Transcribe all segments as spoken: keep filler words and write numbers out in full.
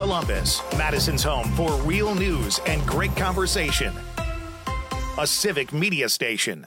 Columbus, Madison's home for real news and great conversation. A Civic Media station.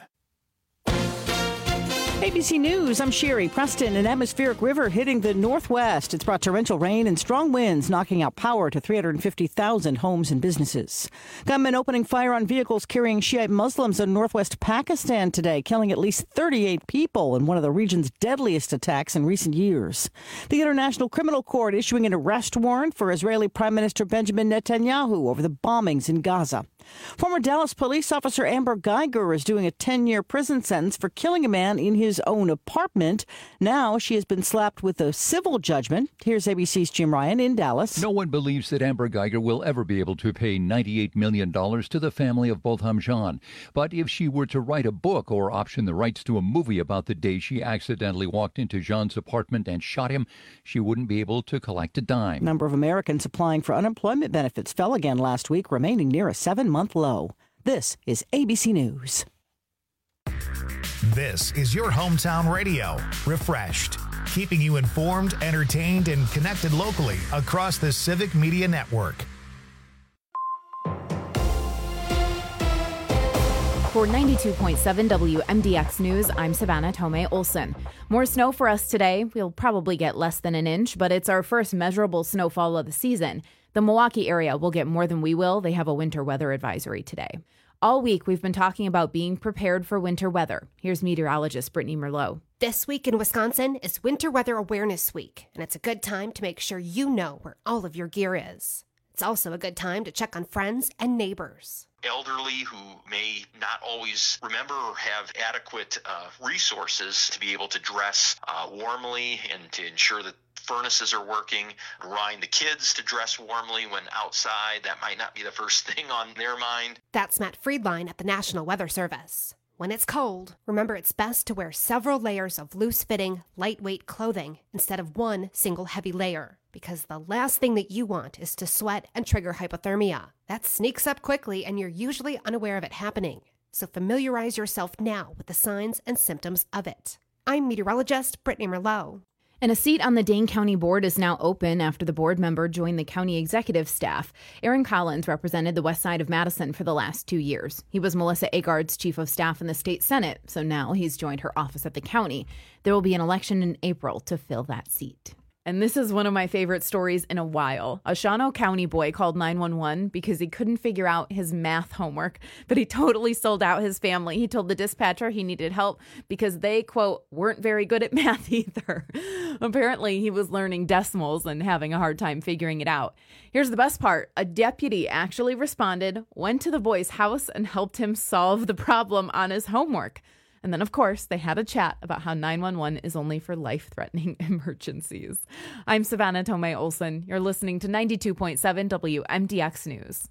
A B C News, I'm Sherry. Preston, an atmospheric river hitting the northwest. It's brought torrential rain and strong winds, knocking out power to three hundred fifty thousand homes and businesses. Gunmen opening fire on vehicles carrying Shiite Muslims in northwest Pakistan today, killing at least thirty-eight people in one of the region's deadliest attacks in recent years. The International Criminal Court issuing an arrest warrant for Israeli Prime Minister Benjamin Netanyahu over the bombings in Gaza. Former Dallas police officer Amber Geiger is doing a ten-year prison sentence for killing a man in his own apartment. Now she has been slapped with a civil judgment. Here's A B C's Jim Ryan in Dallas. No one believes that Amber Geiger will ever be able to pay ninety-eight million dollars to the family of both Hamjan. But if she were to write a book or option the rights to a movie about the day she accidentally walked into Jean's apartment and shot him, she wouldn't be able to collect a dime. Number of Americans applying for unemployment benefits fell again last week, remaining near a seven-month low. This is A B C News. This is your hometown radio, Refreshed, keeping you informed, entertained, and connected locally across the Civic Media Network. For ninety-two point seven W M D X News, I'm Savannah Tomei Olson. More snow for us today. We'll probably get less than an inch, but it's our first measurable snowfall of the season. The Milwaukee area will get more than we will. They have a winter weather advisory today. All week, we've been talking about being prepared for winter weather. Here's meteorologist Brittany Merlot. This week in Wisconsin is Winter Weather Awareness Week, and it's a good time to make sure you know where all of your gear is. It's also a good time to check on friends and neighbors. Elderly who may not always remember or have adequate uh, resources to be able to dress uh, warmly and to ensure that furnaces are working, remind the kids to dress warmly when outside. That might not be the first thing on their mind. That's Matt Friedline at the National Weather Service. When it's cold, remember it's best to wear several layers of loose-fitting, lightweight clothing instead of one single heavy layer, because the last thing that you want is to sweat and trigger hypothermia. That sneaks up quickly and you're usually unaware of it happening. So familiarize yourself now with the signs and symptoms of it. I'm meteorologist Brittany Merlot. And a seat on the Dane County Board is now open after the board member joined the county executive staff. Aaron Collins represented the west side of Madison for the last two years. He was Melissa Agard's chief of staff in the state Senate, so now he's joined her office at the county. There will be an election in April to fill that seat. And this is one of my favorite stories in a while. A Shawano County boy called nine one one because he couldn't figure out his math homework, but he totally sold out his family. He told the dispatcher he needed help because they, quote, weren't very good at math either. Apparently, he was learning decimals and having a hard time figuring it out. Here's the best part. A deputy actually responded, went to the boy's house, and helped him solve the problem on his homework. And then, of course, they had a chat about how nine one one is only for life-threatening emergencies. I'm Savannah Tomei Olson. You're listening to ninety-two point seven W M D X News.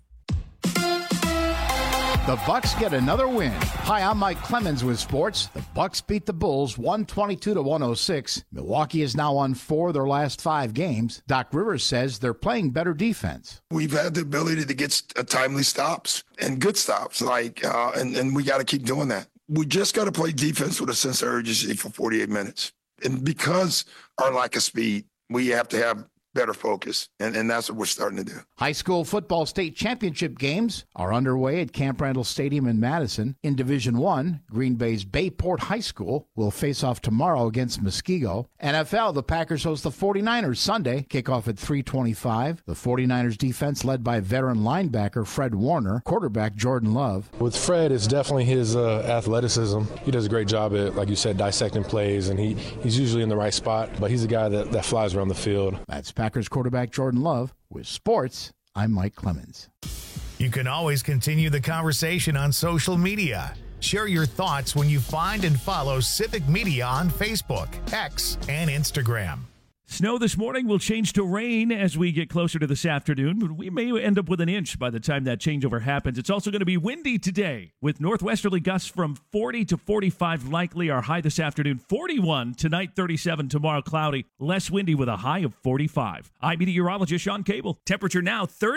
The Bucks get another win. Hi, I'm Mike Clemens with sports. The Bucks beat the Bulls one twenty-two to one oh six. Milwaukee is now won four of their last five games. Doc Rivers says they're playing better defense. We've had the ability to get timely stops and good stops, like, uh, and, and we got to keep doing that. We just got to play defense with a sense of urgency for forty-eight minutes. And because our lack of speed, we have to have better focus, and, and that's what we're starting to do. High school football state championship games are underway at Camp Randall Stadium in Madison. In Division One, Green Bay's Bayport High School will face off tomorrow against Muskego. N F L, the Packers host the forty-niners Sunday, kickoff at three twenty-five. The forty-niners defense led by veteran linebacker Fred Warner, quarterback Jordan Love. With Fred, it's definitely his uh, athleticism. He does a great job at, like you said, dissecting plays, and he, he's usually in the right spot, but he's a guy that, that flies around the field. That's Packers quarterback Jordan Love. With sports, I'm Mike Clemens. You can always continue the conversation on social media. Share your thoughts when you find and follow Civic Media on Facebook, X, and Instagram. Snow this morning will change to rain as we get closer to this afternoon, but we may end up with an inch by the time that changeover happens. It's also going to be windy today with northwesterly gusts from forty to forty-five likely. Our high this afternoon, forty-one. Tonight, thirty-seven. Tomorrow, cloudy. Less windy with a high of forty-five. I'm meteorologist Sean Cable. Temperature now, thirty.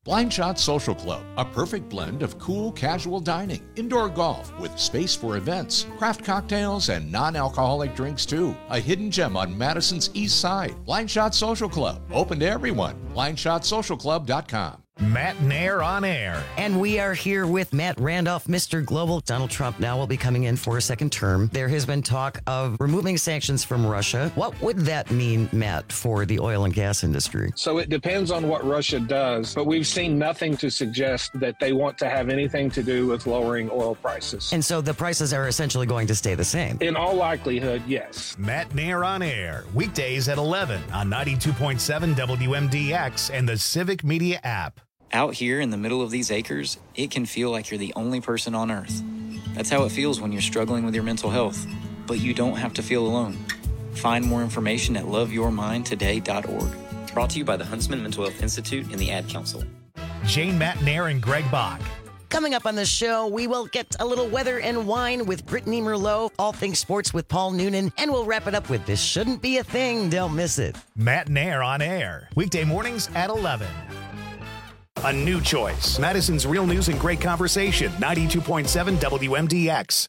Blind Shot Social Club, a perfect blend of cool, casual dining, indoor golf with space for events, craft cocktails, and non-alcoholic drinks too. A hidden gem on Madison's East Side. Blind Shot Social Club, open to everyone. blind shot social club dot com. Matt Nair on air. And we are here with Matt Randolph, Mister Global. Donald Trump now will be coming in for a second term. There has been talk of removing sanctions from Russia. What would that mean, Matt, for the oil and gas industry? So it depends on what Russia does, but we've seen nothing to suggest that they want to have anything to do with lowering oil prices. And so the prices are essentially going to stay the same? In all likelihood, yes. Matt Nair on air, weekdays at eleven on ninety-two point seven W M D X and the Civic Media app. Out here in the middle of these acres, it can feel like you're the only person on earth. That's how it feels when you're struggling with your mental health. But you don't have to feel alone. Find more information at love your mind today dot org. Brought to you by the Huntsman Mental Health Institute and the Ad Council. Jane Matt Nair and Greg Bach. Coming up on the show, we will get a little weather and wine with Brittany Merlot, all things sports with Paul Noonan, and we'll wrap it up with This Shouldn't Be a Thing. Don't miss it. Matt Nair on air, weekday mornings at eleven. A new choice. Madison's Real News and Great Conversation, ninety-two point seven W M D X.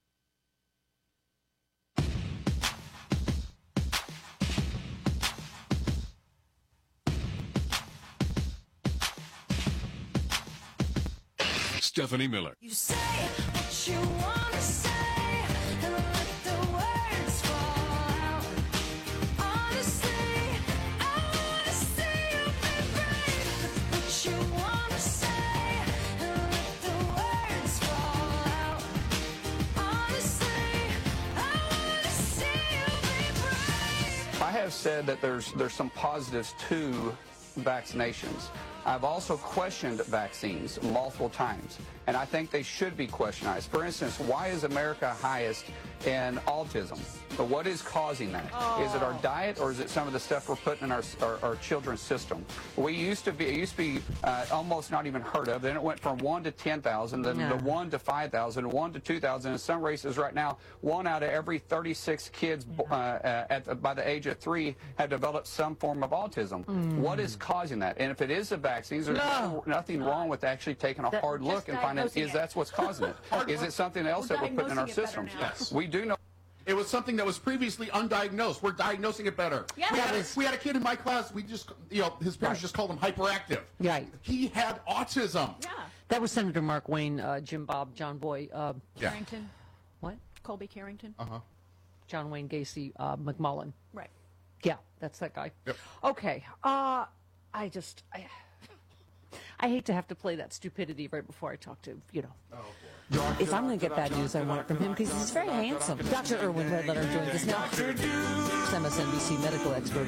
Stephanie Miller. You say what you want to say and let the words fall out. Honestly, I want to see you be brave with what you want to say and let the words fall out. Honestly, I want to see you be brave. I have said that there's there's some positives to vaccinations. I've also questioned vaccines multiple times, and I think they should be questioned. For instance, why is America highest in autism? But what is causing that? Oh. Is it our diet, or is it some of the stuff we're putting in our, our, our children's system? We used to be, it used to be uh, almost not even heard of. Then it went from one to ten thousand, then no. to one to five thousand, one to two thousand. In some races right now, one out of every thirty-six kids uh, uh, at the, by the age of three have developed some form of autism. Mm. What is causing that? And if it is the vaccines, there's no. nothing wrong with actually taking a hard look and finding is that's what's causing it. Is it something else we're that we're putting in our systems? Yes. We do know. It was something that was previously undiagnosed. We're diagnosing it better. Yeah, we, had was... a, we had a kid in my class. We just, you know, his parents right. just called him hyperactive. Right. He had autism. Yeah. That was Senator Mark Wayne, uh, Jim Bob, John Boy. Uh, yeah. Carrington. What? Colby Carrington. Uh-huh. John Wayne Gacy, uh, McMullen. Right. Yeah, that's that guy. Yep. Okay. Uh, I just, I, I hate to have to play that stupidity right before I talk to, you know. Oh, boy. If I'm going to get bad news, I want it from him because he's very handsome. Doctor Irwin Redletter joins us now. M S N B C medical expert.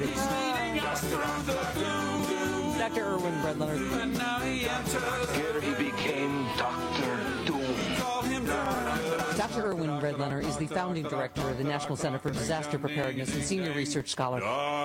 Doctor Irwin Redletter. Here he became Doctor Doom. Doctor Irwin Redletter is the founding director of the National Center for Disaster Preparedness and senior research scholar.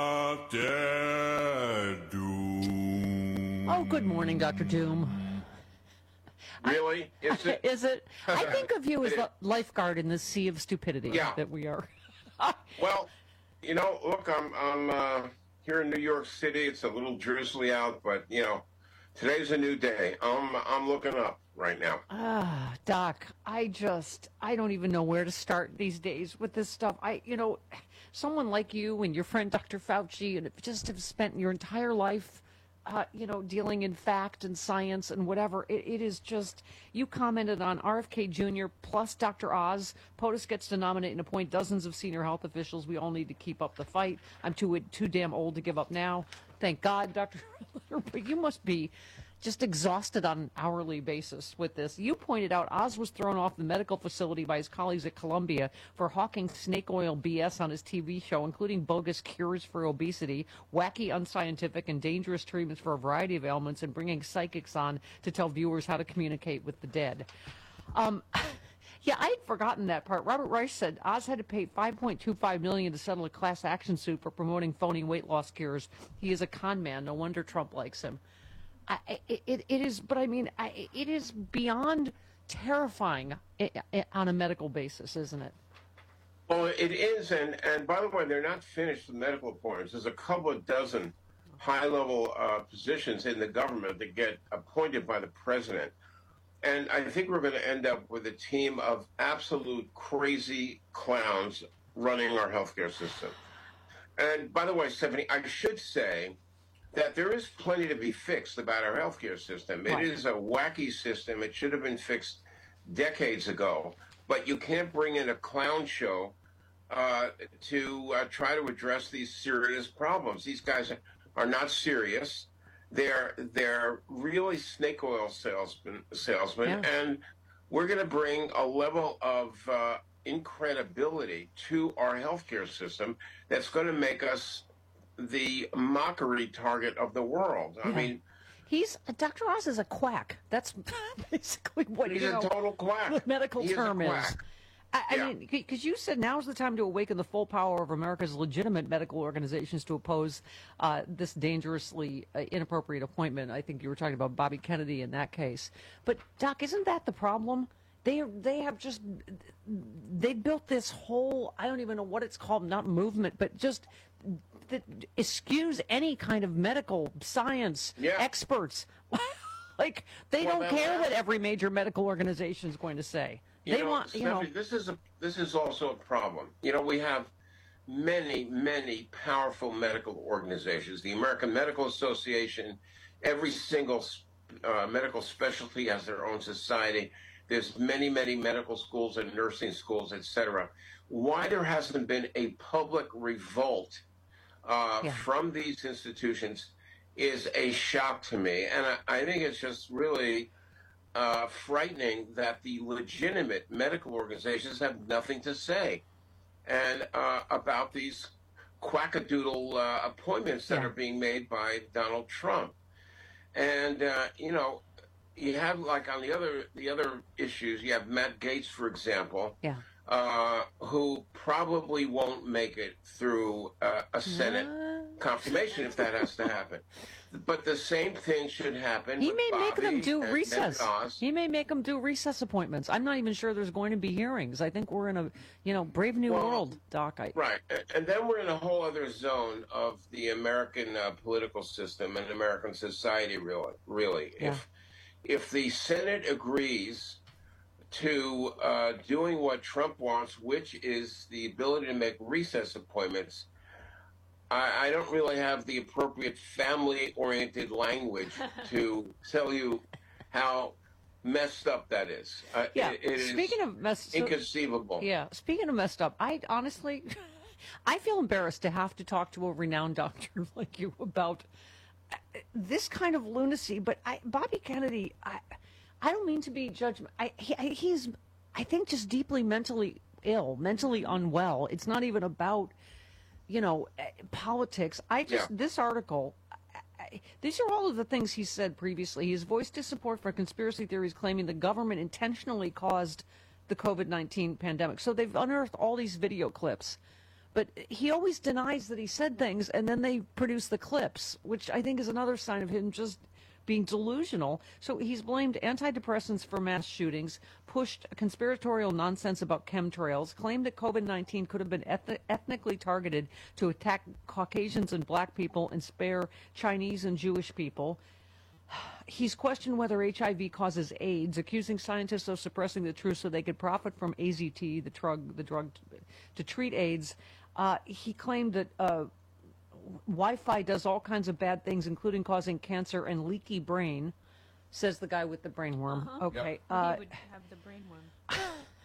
Doctor Doom. Oh, good morning, Doctor Doom. Really? Is it? Is it? I think of you as a lifeguard in the sea of stupidity yeah. that we are. Well, you know, look, I'm I'm uh, here in New York City. It's a little drizzly out, but you know, today's a new day. I'm I'm looking up right now. Ah, Doc, I just I don't even know where to start these days with this stuff. I, you know, someone like you and your friend Doctor Fauci, and just have spent your entire life. Uh, you know, dealing in fact and science and whatever. It, it is just, you commented on R F K Junior plus Doctor Oz. POTUS gets to nominate and appoint dozens of senior health officials. We all need to keep up the fight. I'm too too damn old to give up now. Thank God, Doctor But you must be just exhausted on an hourly basis with this. You pointed out Oz was thrown off the medical facility by his colleagues at Columbia for hawking snake oil B S on his T V show, including bogus cures for obesity, wacky, unscientific, and dangerous treatments for a variety of ailments, and bringing psychics on to tell viewers how to communicate with the dead. Um, yeah, I had forgotten that part. Robert Reich said Oz had to pay five point two five million dollars to settle a class action suit for promoting phony weight loss cures. He is a con man. No wonder Trump likes him. I, it, it, it is, but I mean, I, it is beyond terrifying on a medical basis, isn't it? Well, it is, and, and by the way, they're not finished with medical appointments. There's a couple of dozen high-level uh, positions in the government that get appointed by the president. And I think we're going to end up with a team of absolute crazy clowns running our healthcare system. And by the way, Stephanie, I should say that there is plenty to be fixed about our healthcare system. It Right. is a wacky system. It should have been fixed decades ago. But you can't bring in a clown show uh, to uh, try to address these serious problems. These guys are, are not serious. They're they're really snake oil salesmen, salesmen, Yeah. and we're going to bring a level of uh, incredibility to our healthcare system that's going to make us the mockery target of the world. I Yeah. mean, He's Doctor Oz is a quack. That's basically what he's you a know, total quack. the medical He is a term is. quack. I, I Yeah. mean, because you said now's the time to awaken the full power of America's legitimate medical organizations to oppose uh, this dangerously uh, inappropriate appointment. I think you were talking about Bobby Kennedy in that case. But Doc, isn't that the problem? They they have just they built this whole, I don't even know what it's called, not movement, but just that eschews any kind of medical science Yeah. experts. Like they Well, don't then care that- what every major medical organization is going to say. You They know, want, you know, Stephanie, this is a this is also a problem. You know, we have many, many powerful medical organizations. The American Medical Association, every single uh, medical specialty has their own society. There's many, many medical schools and nursing schools, et cetera. Why there hasn't been a public revolt uh, Yeah. from these institutions is a shock to me, and I, I think it's just really uh, frightening that the legitimate medical organizations have nothing to say and uh, about these quackadoodle uh, appointments that Yeah. are being made by Donald Trump. And uh, you know, you have like on the other the other issues, you have Matt Gaetz, for example, yeah. uh, who probably won't make it through uh, a Senate confirmation if that has to happen. But the same thing should happen. He with may make them Bobby do and recess. Mehmet Oz. He may make them do recess appointments. I'm not even sure there's going to be hearings. I think we're in a, you know, brave new Well, world, Doc. I, Right. A- And then we're in a whole other zone of the American uh, political system and American society, really. really. Yeah. If, if the Senate agrees to uh, doing what Trump wants, which is the ability to make recess appointments, I, I don't really have the appropriate family-oriented language to tell you how messed up that is. Uh, yeah. it, it is Speaking of mess, so- inconceivable. yeah. Speaking of messed up, I honestly, I feel embarrassed to have to talk to a renowned doctor like you about uh, this kind of lunacy. But I, Bobby Kennedy, I, I don't mean to be judgment. I, he, I- he's, I think, just deeply mentally ill, mentally unwell. It's not even about, you know, eh, politics. I just Yeah. this article. I- I- These are all of the things he said previously. He's voiced his support for conspiracy theories claiming the government intentionally caused the COVID nineteen pandemic. So they've unearthed all these video clips. But he always denies that he said things, and then they produce the clips, which I think is another sign of him just being delusional. So he's blamed antidepressants for mass shootings, pushed conspiratorial nonsense about chemtrails, claimed that COVID nineteen could have been eth- ethnically targeted to attack Caucasians and black people and spare Chinese and Jewish people. He's questioned whether H I V causes AIDS, accusing scientists of suppressing the truth so they could profit from A Z T, the drug, the drug to, to treat AIDS. Uh, he claimed that uh, Wi-Fi does all kinds of bad things, including causing cancer and leaky brain, says the guy with the brain worm. Uh-huh. Okay. Well, Uh, he would have the brainworm.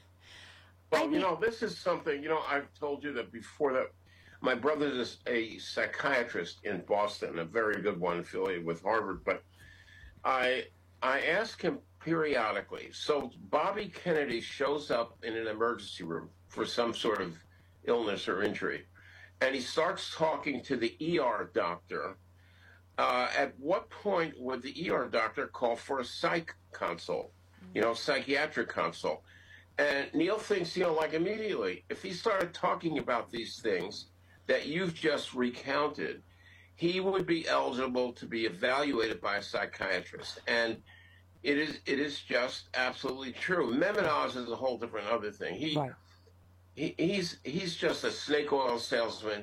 Well, you know, this is something, you know, I've told you that before that my brother is a psychiatrist in Boston, a very good one affiliated with Harvard, but I I ask him periodically, so Bobby Kennedy shows up in an emergency room for some sort of illness or injury, and he starts talking to the E R doctor. Uh, at what point would the E R doctor call for a psych consult, you know, psychiatric consult? And Neil thinks, you know, like immediately, if he started talking about these things that you've just recounted, he would be eligible to be evaluated by a psychiatrist. And it is it is just absolutely true. Mehmet Oz is a whole different other thing. He, Right. he he's he's just a snake oil salesman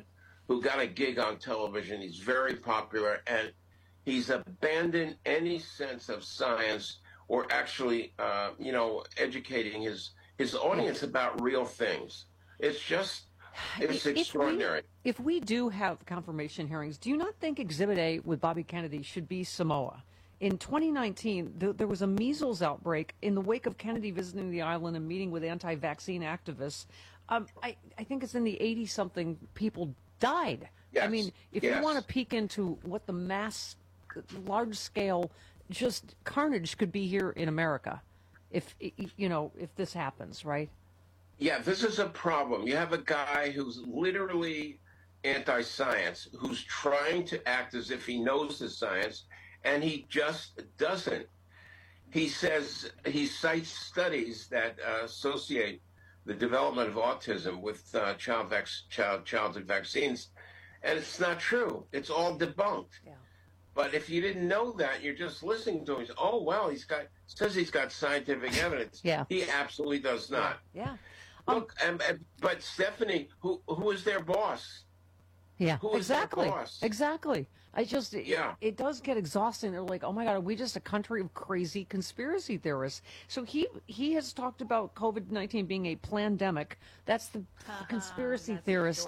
who got a gig on television. He's very popular, and he's abandoned any sense of science or actually, uh, you know, educating his his audience about real things. It's just, it's If we- extraordinary. If we do have confirmation hearings, do you not think Exhibit A with Bobby Kennedy should be Samoa? In twenty nineteen, th- there was a measles outbreak in the wake of Kennedy visiting the island and meeting with anti-vaccine activists. Um, I, I think it's in the eighty-something people died. I Yes, mean, if yes. you want to peek into what the mass, large-scale, just carnage could be here in America, if you know, if this happens, right? Yeah, this is a problem. You have a guy who's literally anti-science, who's trying to act as if he knows the science, and he just doesn't. He says, he cites studies that uh, associate the development of autism with uh, child vac- child childhood vaccines, and it's not true. It's all debunked. Yeah. But if you didn't know that, you're just listening to him. Oh, well, he's got says he's got scientific evidence. Yeah. He absolutely does not. Yeah. Look, and, and, but Stephanie, who who is their boss? Yeah, Who is their exactly. boss? Exactly. I just, Yeah. it, it does get exhausting. They're like, oh my God, are we just a country of crazy conspiracy theorists? So he he has talked about COVID nineteen being a plandemic. That's the conspiracy theorist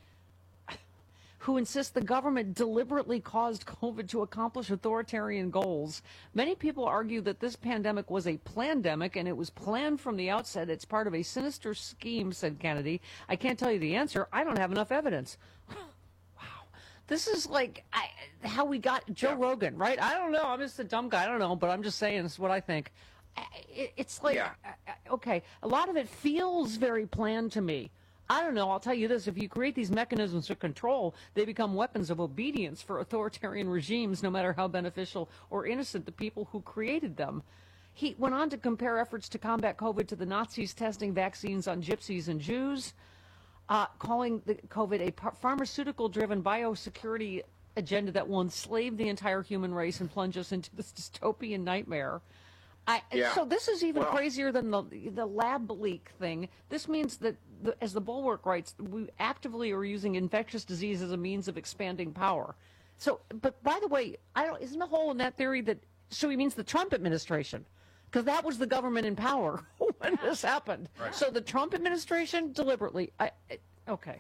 who insists the government deliberately caused COVID to accomplish authoritarian goals. Many people argue that this pandemic was a plandemic and it was planned from the outset. It's part of a sinister scheme, said Kennedy. I can't tell you the answer. I don't have enough evidence. This is like I, how we got Joe Rogan, right? I don't know. I'm just a dumb guy. I don't know, but I'm just saying this is what I think. I- It, it's like, Yeah. uh, okay, a lot of it feels very planned to me. I don't know. I'll tell you this. If you create these mechanisms of control, they become weapons of obedience for authoritarian regimes, no matter how beneficial or innocent the people who created them. He went on to compare efforts to combat COVID to the Nazis testing vaccines on gypsies and Jews. Uh, calling the COVID a par- pharmaceutical-driven biosecurity agenda that will enslave the entire human race and plunge us into this dystopian nightmare. I, Yeah. So this is even Well- crazier than the the lab leak thing. This means that, the, as the Bulwark writes, we actively are using infectious disease as a means of expanding power. So, but by the way, I don't. Isn't the hole in that theory that so he means the Trump administration? Because that was the government in power when this happened. Right. So the Trump administration deliberately. I, I, okay.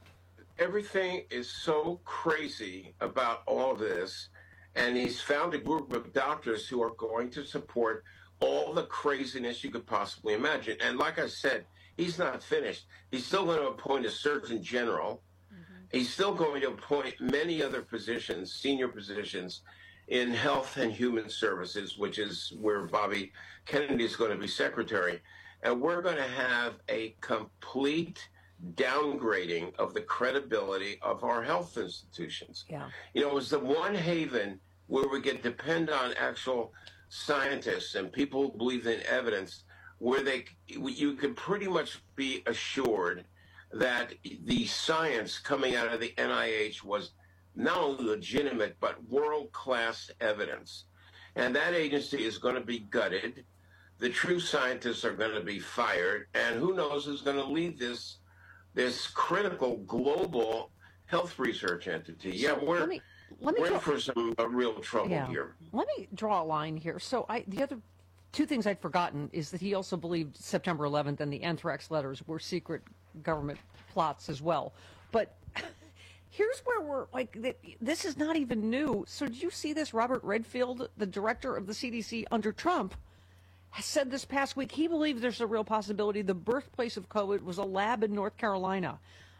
Everything is so crazy about all of this, and he's found a group of doctors who are going to support all the craziness you could possibly imagine. And like I said, he's not finished. He's still going to appoint a surgeon general. He's still going to appoint many other positions, senior positions, in health and human services, which is where Bobby Kennedy is going to be secretary. And we're going to have a complete downgrading of the credibility of our health institutions. Yeah. You know, it was the one haven where we could depend on actual scientists and people who believe in evidence, where they you could pretty much be assured that the science coming out of the N I H was not only legitimate, but world-class evidence. And that agency is going to be gutted. The true scientists are going to be fired. And who knows who's going to lead this this critical global health research entity. Yeah, we're, let me, let me we're in draw- for some uh, real trouble Yeah. here. Let me draw a line here. So I, the other two things I'd forgotten is that he also believed September eleventh and the anthrax letters were secret government plots as well. But here's where we're like, th- this is not even new. So did you see this? Robert Redfield, the director of the C D C under Trump, has said this past week he believes there's a real possibility the birthplace of COVID was a lab in North Carolina.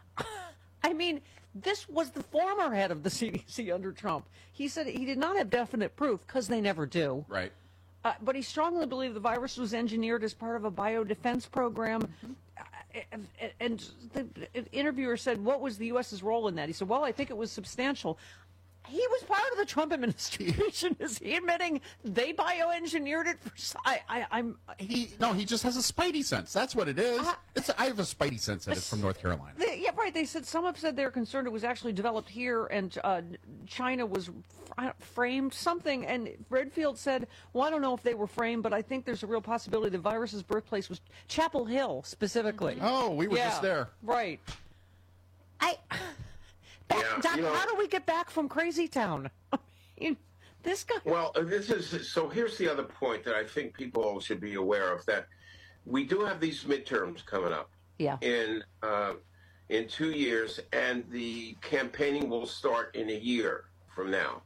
I mean, this was the former head of the C D C under Trump. He said he did not have definite proof, because they never do. Right. Uh, but he strongly believed the virus was engineered as part of a biodefense program. Uh, and, and the interviewer said, what was the U S's role in that? He said, well, I think it was substantial. He was part of the Trump administration. Is he admitting they bioengineered it? For, I, I, I'm. He no, he just has a spidey sense. That's what it is. Uh, it's I have a spidey sense that it's from North Carolina. They, yeah, right. They said some have said they're concerned it was actually developed here and uh, China was fr- framed something. And Redfield said, "Well, I don't know if they were framed, but I think there's a real possibility the virus's birthplace was Chapel Hill specifically." Oh, we were Yeah, just there. Right. I. Doc, Yeah, Doc, you know- how do we get back from Crazy Town? I mean, this guy. Well, uh, this is so. Here's the other point that I think people should be aware of: that we do have these midterms coming up Yeah. in uh, in two years, and the campaigning will start in a year from now.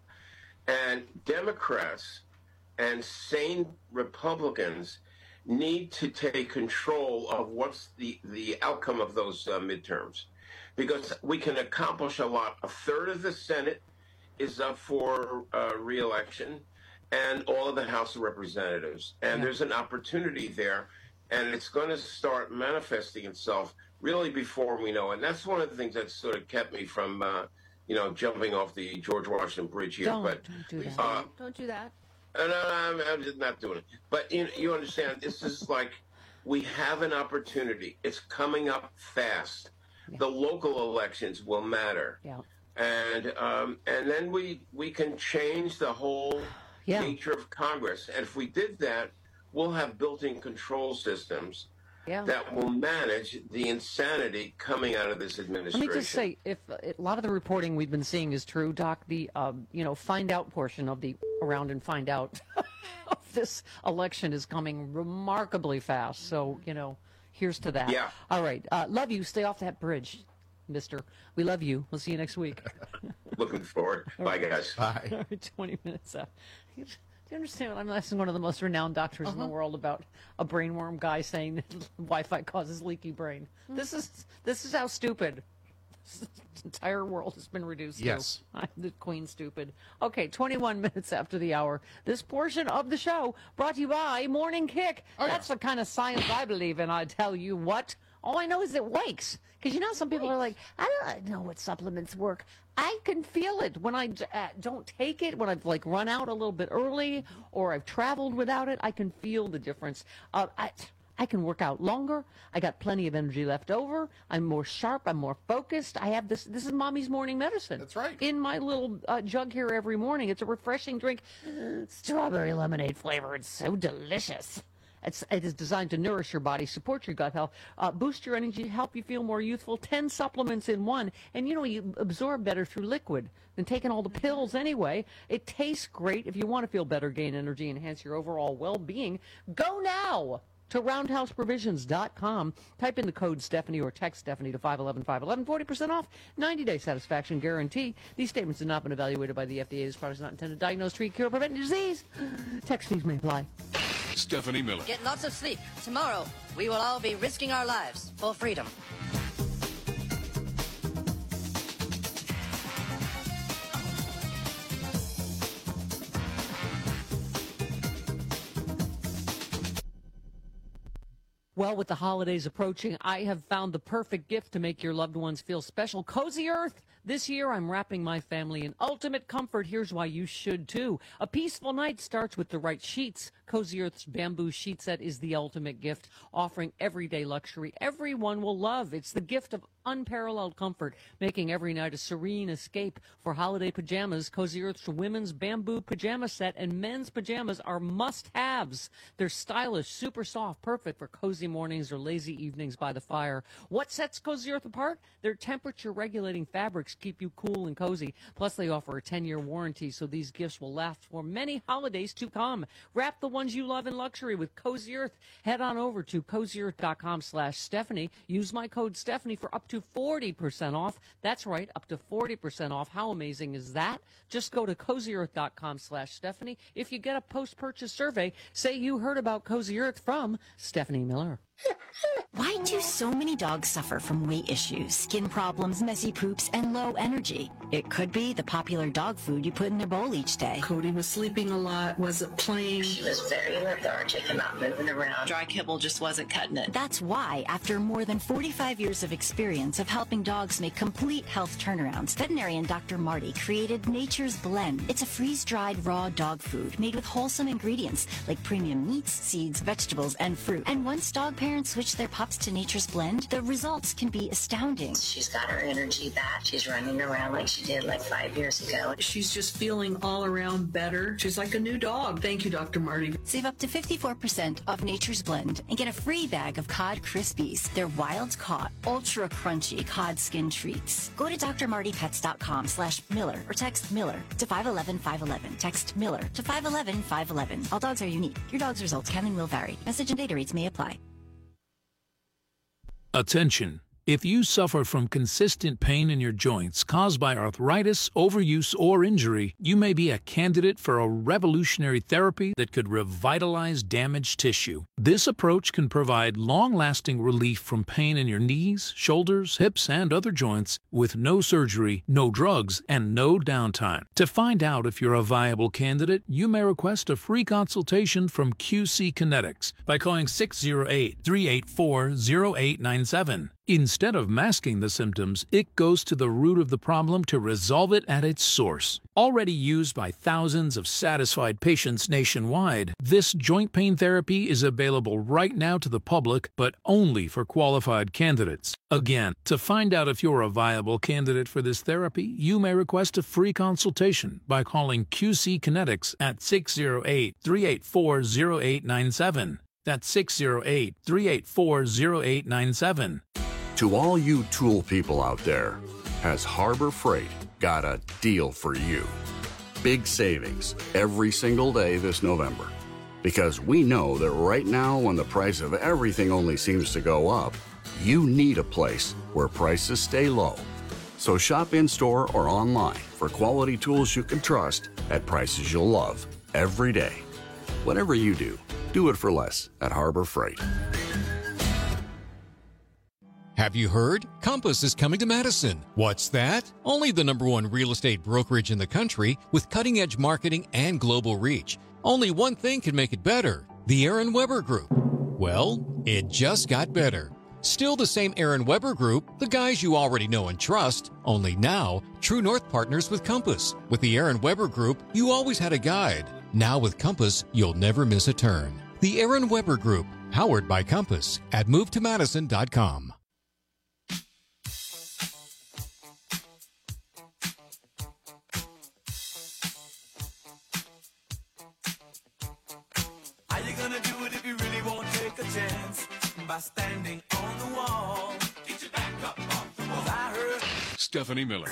And Democrats and sane Republicans need to take control of what's the the outcome of those uh, midterms, because we can accomplish a lot. A third of the Senate is up for uh, re-election, and all of the House of Representatives. And Yeah. there's an opportunity there, and it's going to start manifesting itself really before we know it. And that's one of the things that sort of kept me from, uh, you know, jumping off the George Washington Bridge here. Don't, but don't do that. uh, don't do that. uh, no, I'm, I'm just not doing it. But you, you understand, this is like we have an opportunity. It's coming up fast. The local elections will matter. Yeah. And um, and then we we can change the whole Yeah. nature of Congress. And if we did that, we'll have built-in control systems Yeah. that will manage the insanity coming out of this Let administration. me just say, if uh, a lot of the reporting we've been seeing is true, Doc, the um, you know find out portion of the around and find out of this election is coming remarkably fast. So you know, here's to that. Yeah. All right. Uh, love you. Stay off that bridge, Mister. We love you. We'll see you next week. Looking forward. Bye, guys. Bye. All right, twenty minutes out. Do you understand? I'm asking one of the most renowned doctors in the world about a brainworm guy saying that Wi-Fi causes leaky brain. This is this is how stupid this entire world has been reduced Yes. to. I'm the queen stupid. Okay, twenty-one minutes after the hour. This portion of the show brought to you by Morning Kick. That's the kind of science I believe in. I tell you what. All I know is it wakes. Because you know, some people are like, I don't know what supplements work. I can feel it when I d- uh, don't take it, when I've like run out a little bit early or I've traveled without it. I can feel the difference. Uh, I, I can work out longer. I got plenty of energy left over. I'm more sharp. I'm more focused. I have this. This is Mommy's morning medicine. That's right. In my little uh, jug here every morning. It's a refreshing drink. Strawberry lemonade flavor. It's so delicious. It's, it is designed to nourish your body, support your gut health, uh, boost your energy, help you feel more youthful. Ten supplements in one. And, you know, you absorb better through liquid than taking all the pills anyway. It tastes great. If you want to feel better, gain energy, enhance your overall well-being, go now to roundhouse provisions dot com. Type in the code Stephanie or text Stephanie to five one one, five one one, forty percent off, ninety-day satisfaction guarantee. These statements have not been evaluated by the F D A. This product is not intended to diagnose, treat, cure, or prevent disease. Text fees may apply. Stephanie Miller. Get lots of sleep. Tomorrow, we will all be risking our lives for freedom. Well, with the holidays approaching, I have found the perfect gift to make your loved ones feel special. Cozy Earth. This year, I'm wrapping my family in ultimate comfort. Here's why you should, too. A peaceful night starts with the right sheets. Cozy Earth's bamboo sheet set is the ultimate gift, offering everyday luxury everyone will love. It's the gift of unparalleled comfort, making every night a serene escape. For holiday pajamas, Cozy Earth's women's bamboo pajama set and men's pajamas are must-haves. They're stylish, super soft, perfect for cozy mornings or lazy evenings by the fire. What sets Cozy Earth apart? Their temperature-regulating fabrics keep you cool and cozy. Plus, they offer a ten-year warranty, so these gifts will last for many holidays to come. Wrap the ones you love in luxury with Cozy Earth. Head on over to cozy earth dot com slash Stephanie. Use my code Stephanie for up to forty percent off. That's right, up to forty percent off. How amazing is that? Just go to cozy earth dot com slash Stephanie. If you get a post-purchase survey, say you heard about Cozy Earth from Stephanie Miller. Why do so many dogs suffer from weight issues, skin problems, messy poops, and low energy? It could be the popular dog food you put in their bowl each day. Cody was sleeping a lot, wasn't playing. She was very lethargic and not moving around. Dry kibble just wasn't cutting it. That's why, after more than forty-five years of experience of helping dogs make complete health turnarounds, veterinarian Doctor Marty created Nature's Blend. It's a freeze-dried raw dog food made with wholesome ingredients like premium meats, seeds, vegetables, and fruit. And once dog parents parents switch their pups to Nature's Blend, the results can be astounding. She's got her energy back. She's running around like she did like five years ago. She's just feeling all around better. She's like a new dog. Thank you, Doctor Marty. Save up to fifty-four percent off Nature's Blend and get a free bag of Cod Krispies. They're wild caught, ultra crunchy cod skin treats. Go to d r marty pets dot com slash Miller or text Miller to five one one five one one. Text Miller to five one one five one one. All dogs are unique. Your dog's results can and will vary. Message and data rates may apply. Attention. If you suffer from consistent pain in your joints caused by arthritis, overuse, or injury, you may be a candidate for a revolutionary therapy that could revitalize damaged tissue. This approach can provide long-lasting relief from pain in your knees, shoulders, hips, and other joints with no surgery, no drugs, and no downtime. To find out if you're a viable candidate, you may request a free consultation from Q C Kinetics by calling six oh eight, three eight four, oh eight nine seven. Instead of masking the symptoms, it goes to the root of the problem to resolve it at its source. Already used by thousands of satisfied patients nationwide, this joint pain therapy is available right now to the public, but only for qualified candidates. Again, to find out if you're a viable candidate for this therapy, you may request a free consultation by calling Q C Kinetics at six oh eight, three eight four, oh eight nine seven. That's six oh eight, three eight four, oh eight nine seven. To all you tool people out there, has Harbor Freight got a deal for you? Big savings every single day this November. Because we know that right now, when the price of everything only seems to go up, you need a place where prices stay low. So shop in-store or online for quality tools you can trust at prices you'll love every day. Whatever you do, do it for less at Harbor Freight. Have you heard? Compass is coming to Madison. What's that? Only the number one real estate brokerage in the country with cutting-edge marketing and global reach. Only one thing can make it better. The Aaron Weber Group. Well, it just got better. Still the same Aaron Weber Group, the guys you already know and trust, only now, True North partners with Compass. With the Aaron Weber Group, you always had a guide. Now with Compass, you'll never miss a turn. The Aaron Weber Group, powered by Compass, at move to madison dot com. How you gonna do it if you really won't take a chance? By standing on the wall. Get your back up off the wall. I heard Stephanie Miller.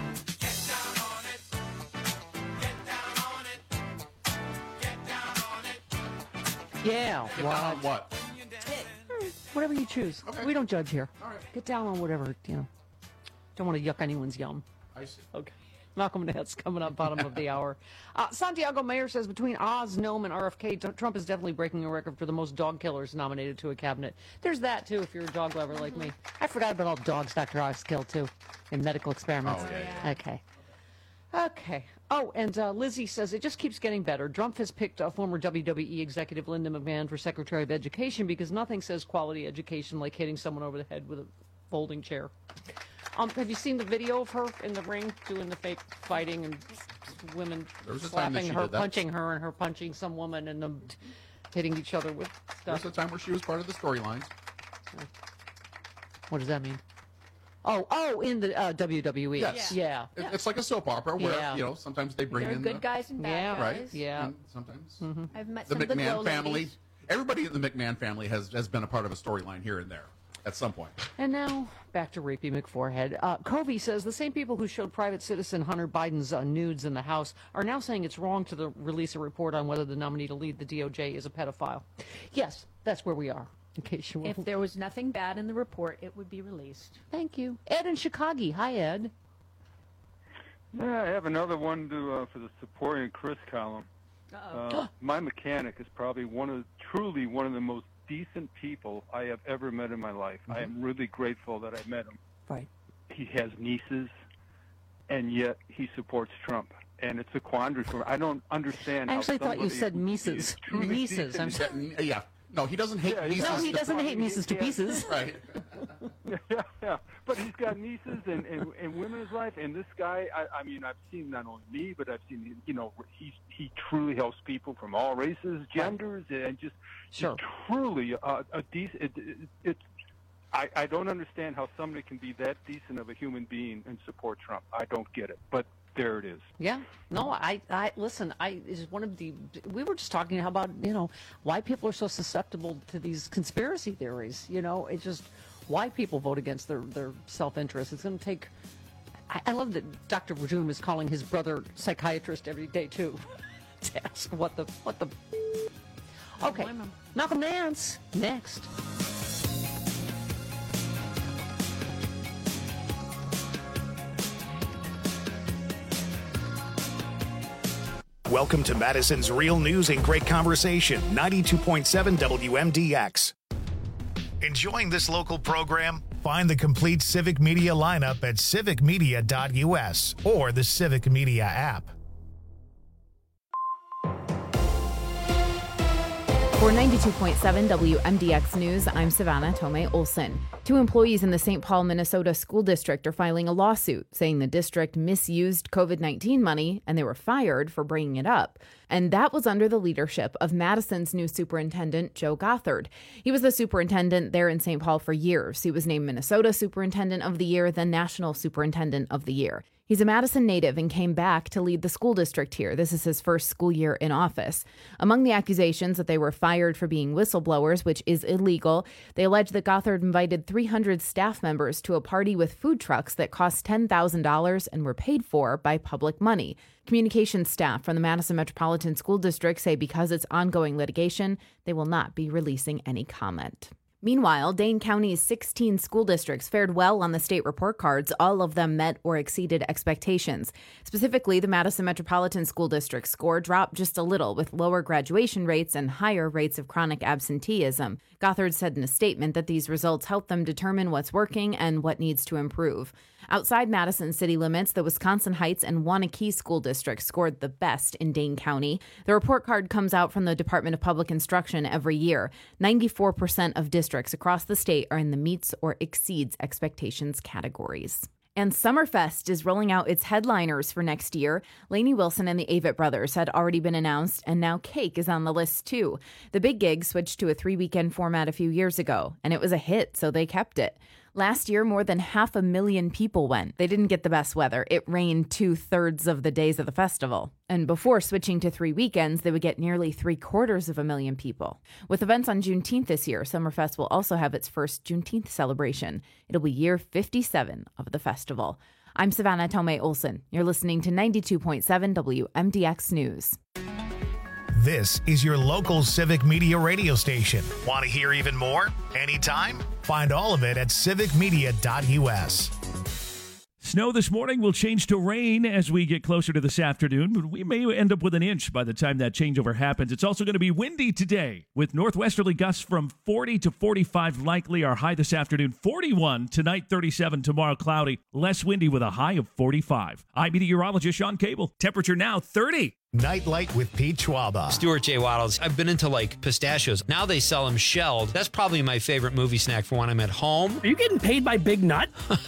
Yeah. Get down on what? Whatever you choose. Okay. We don't judge here. All right. Get down on whatever, you know. Don't want to yuck anyone's yum. I see. Okay. Malcolm Nance coming up bottom of the hour. Uh, Santiago Mayer says between Oz, Nome, and R F K, T- Trump is definitely breaking a record for the most dog killers nominated to a cabinet. There's that, too, if you're a dog lover like me. I forgot about all the dogs Doctor Oz killed, too, in medical experiments. Oh, yeah, yeah. Okay. Okay. Oh, and uh, Lizzie says it just keeps getting better. Trump has picked uh, former W W E executive Linda McMahon for Secretary of Education because nothing says quality education like hitting someone over the head with a folding chair. Um, have you seen the video of her in the ring doing the fake fighting and women There was a time that slapping she her, did that. punching her, and her punching some woman and them t- hitting each other with There's stuff? a time where she was part of the storylines. What does that mean? Oh, oh, in the uh, W W E. Yes. Yeah. It- It's like a soap opera where, Yeah. you know, sometimes they bring There are in good the, guys and bad Yeah. guys. right? Yeah. And sometimes Mm-hmm. I've met the some of the McMahon glow family. ladies. Everybody in the McMahon family has, has been a part of a storyline here and there at some point. And now back to Rapey McForehead. Uh, Covey says the same people who showed private citizen Hunter Biden's uh, nudes in the House are now saying it's wrong to the, release a report on whether the nominee to lead the D O J is a pedophile. Yes, that's where we are. In case you If will. there was nothing bad in the report, it would be released. Thank you, Ed in Chicago. Hi, Ed. Yeah, I have another one to uh, for the supporting Chris column. Uh, my mechanic is probably one of truly one of the most decent people I have ever met in my life. I am really grateful that I met him. Right. He has nieces, and yet he supports Trump, and it's a quandary for me. I don't understand. I how actually thought you somebody said who Mises. is truly Mises. I'm decent- sorry. Yeah. No, he doesn't hate Yeah, Mises. No, he doesn't hate Mises to pieces. Right. Yeah, yeah. But he's got nieces and, and, and women in his life, and this guy, I, I mean, I've seen not only me, but I've seen, you know, he he truly helps people from all races, genders, and just, sure. just truly a, a decent. It, it, it's I, I don't understand how somebody can be that decent of a human being and support Trump. I don't get it, but there it is. Yeah. No, I, I listen, I is one of the, we were just talking about, you know, why people are so susceptible to these conspiracy theories. You know, it's just why people vote against their, their self-interest. It's going to take, I, I love that Doctor Verdun is calling his brother psychiatrist every day, too, to ask what the, what the, okay. Malcolm Nance, next. Welcome to Madison's Real News and Great Conversation, ninety-two point seven W M D X. Enjoying this local program? Find the complete Civic Media lineup at civic media dot U S or the Civic Media app. For ninety-two point seven W M D X News, I'm Savannah Tomei Olson. Two employees in the Saint Paul, Minnesota school district are filing a lawsuit saying the district misused COVID nineteen money and they were fired for bringing it up. And that was under the leadership of Madison's new superintendent, Joe Gothard. He was the superintendent there in Saint Paul for years. He was named Minnesota Superintendent of the Year, then National Superintendent of the Year. He's a Madison native and came back to lead the school district here. This is his first school year in office. Among the accusations that they were fired for being whistleblowers, which is illegal, they allege that Gothard invited three hundred staff members to a party with food trucks that cost ten thousand dollars and were paid for by public money. Communications staff from the Madison Metropolitan School District say because it's ongoing litigation, they will not be releasing any comment. Meanwhile, Dane County's sixteen school districts fared well on the state report cards. All of them met or exceeded expectations. Specifically, the Madison Metropolitan School District score dropped just a little with lower graduation rates and higher rates of chronic absenteeism. Gothard said in a statement that these results help them determine what's working and what needs to improve. Outside Madison city limits, the Wisconsin Heights and Waunakee school districts scored the best in Dane County. The report card comes out from the Department of Public Instruction every year. ninety-four percent of districts across the state are in the meets or exceeds expectations categories. And Summerfest is rolling out its headliners for next year. Lainey Wilson and the Avett Brothers had already been announced, and now Cake is on the list too. The big gig switched to a three-weekend format a few years ago, and it was a hit, so they kept it. Last year, more than half a million people went. They didn't get the best weather. It rained two-thirds of the days of the festival. And before switching to three weekends, they would get nearly three-quarters of a million people. With events on Juneteenth this year, Summerfest will also have its first Juneteenth celebration. It'll be year fifty-seven of the festival. I'm Savannah Tomei Olson. You're listening to ninety-two point seven W M D X News. This is your local Civic Media radio station. Want to hear even more? Anytime? Find all of it at civic media dot U S. Snow this morning will change to rain as we get closer to this afternoon, but we may end up with an inch by the time that changeover happens. It's also going to be windy today with northwesterly gusts from forty to forty-five likely. Our high this afternoon, forty-one. Tonight, thirty-seven. Tomorrow, cloudy. Less windy with a high of forty-five. I'm meteorologist Sean Cable. Temperature now, thirty. Nightlight with Pete Schwaba. Stuart J. Waddles. I've been into like pistachios. Now they sell them shelled. That's probably my favorite movie snack for when I'm at home. Are you getting paid by Big Nut?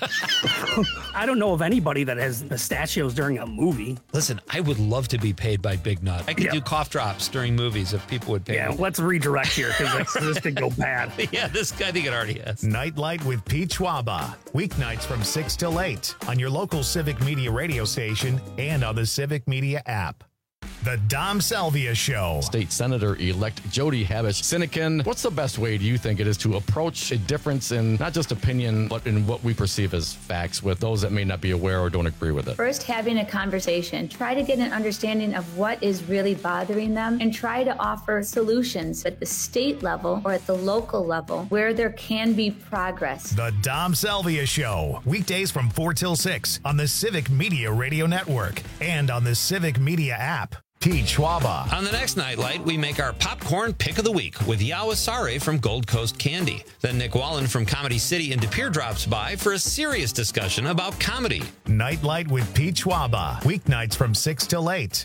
I don't know of anybody that has pistachios during a movie. Listen, I would love to be paid by Big Nut. I could Yeah. do cough drops during movies if people would pay Yeah, me. let's redirect here because this could go bad. Yeah, this guy, I think it already has. Nightlight with Pete Schwaba. Weeknights from six till eight on your local Civic Media radio station and on the Civic Media app. The Dom Salvia Show. State Senator-elect Jody Habush. Sinekin, what's the best way do you think it is to approach a difference in not just opinion, but in what we perceive as facts with those that may not be aware or don't agree with it? First, having a conversation. Try to get an understanding of what is really bothering them and try to offer solutions at the state level or at the local level where there can be progress. The Dom Salvia Show. Weekdays from four till six on the Civic Media Radio Network and on the Civic Media app. Pete Schwaba. On the next Nightlight, we make our popcorn pick of the week with Yawasare from Gold Coast Candy. Then Nick Wallen from Comedy City in De Pere drops by for a serious discussion about comedy. Nightlight with Pete Schwaba. Weeknights from six till eight.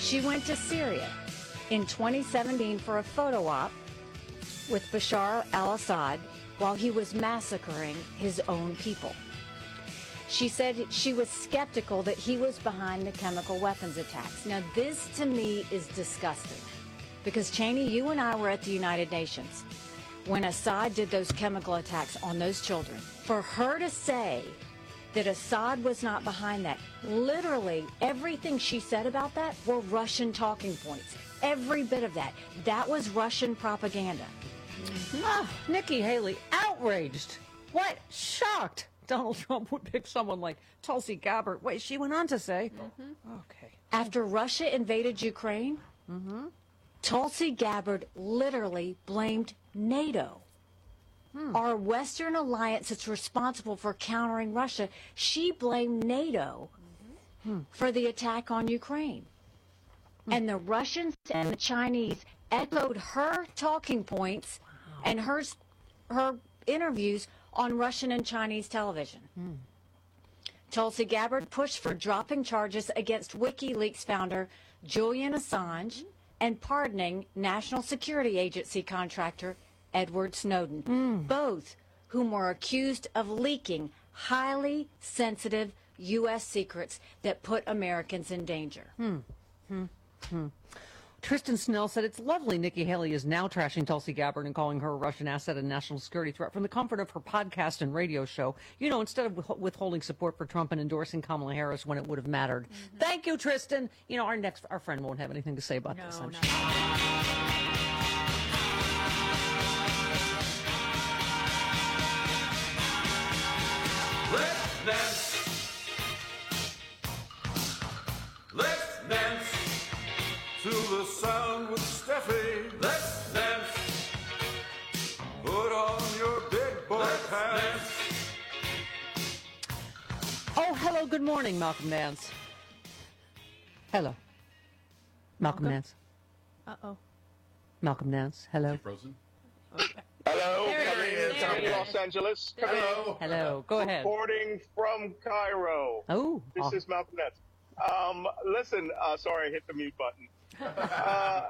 She went to Syria in twenty seventeen for a photo op with Bashar al-Assad while he was massacring his own people. She said she was skeptical that he was behind the chemical weapons attacks. Now, this to me is disgusting because, Cheney, you and I were at the United Nations when Assad did those chemical attacks on those children. For her to say that Assad was not behind that, literally everything she said about that were Russian talking points. Every bit of that. That was Russian propaganda. Ah, Nikki Haley, outraged. What? Shocked. Donald Trump would pick someone like Tulsi Gabbard. Wait, she went on to say, okay. After Russia invaded Ukraine, Mm-hmm. Tulsi Gabbard literally blamed NATO. Our Western alliance that's responsible for countering Russia. She blamed NATO for the attack on Ukraine. And the Russians and the Chinese echoed her talking points and her, her interviews on Russian and Chinese television. Tulsi Gabbard pushed for dropping charges against WikiLeaks founder Julian Assange and pardoning National Security Agency contractor Edward Snowden, both whom were accused of leaking highly sensitive U S secrets that put Americans in danger. Hmm. Hmm. Hmm. Tristan Snell said it's lovely Nikki Haley is now trashing Tulsi Gabbard and calling her a Russian asset and national security threat from the comfort of her podcast and radio show, you know, instead of with- withholding support for Trump and endorsing Kamala Harris when it would have mattered. Thank you, Tristan. You know, our next, our friend won't have anything to say about this, I'm sure. Let's dance. Let's dance to the sound with Steffi. Let's dance. Put on your big boy pants. Oh, hello, good morning, Malcolm Nance. Hello. Malcolm Nance. Uh-oh. Malcolm Nance, hello. Frozen? Hello, There he coming is, in there from he is. Los Angeles. There he is. Hello. Hello, go ahead. Reporting from Cairo. Oh. This oh. is Malcolm Nance. Um, listen, uh, sorry, I hit the mute button. Uh,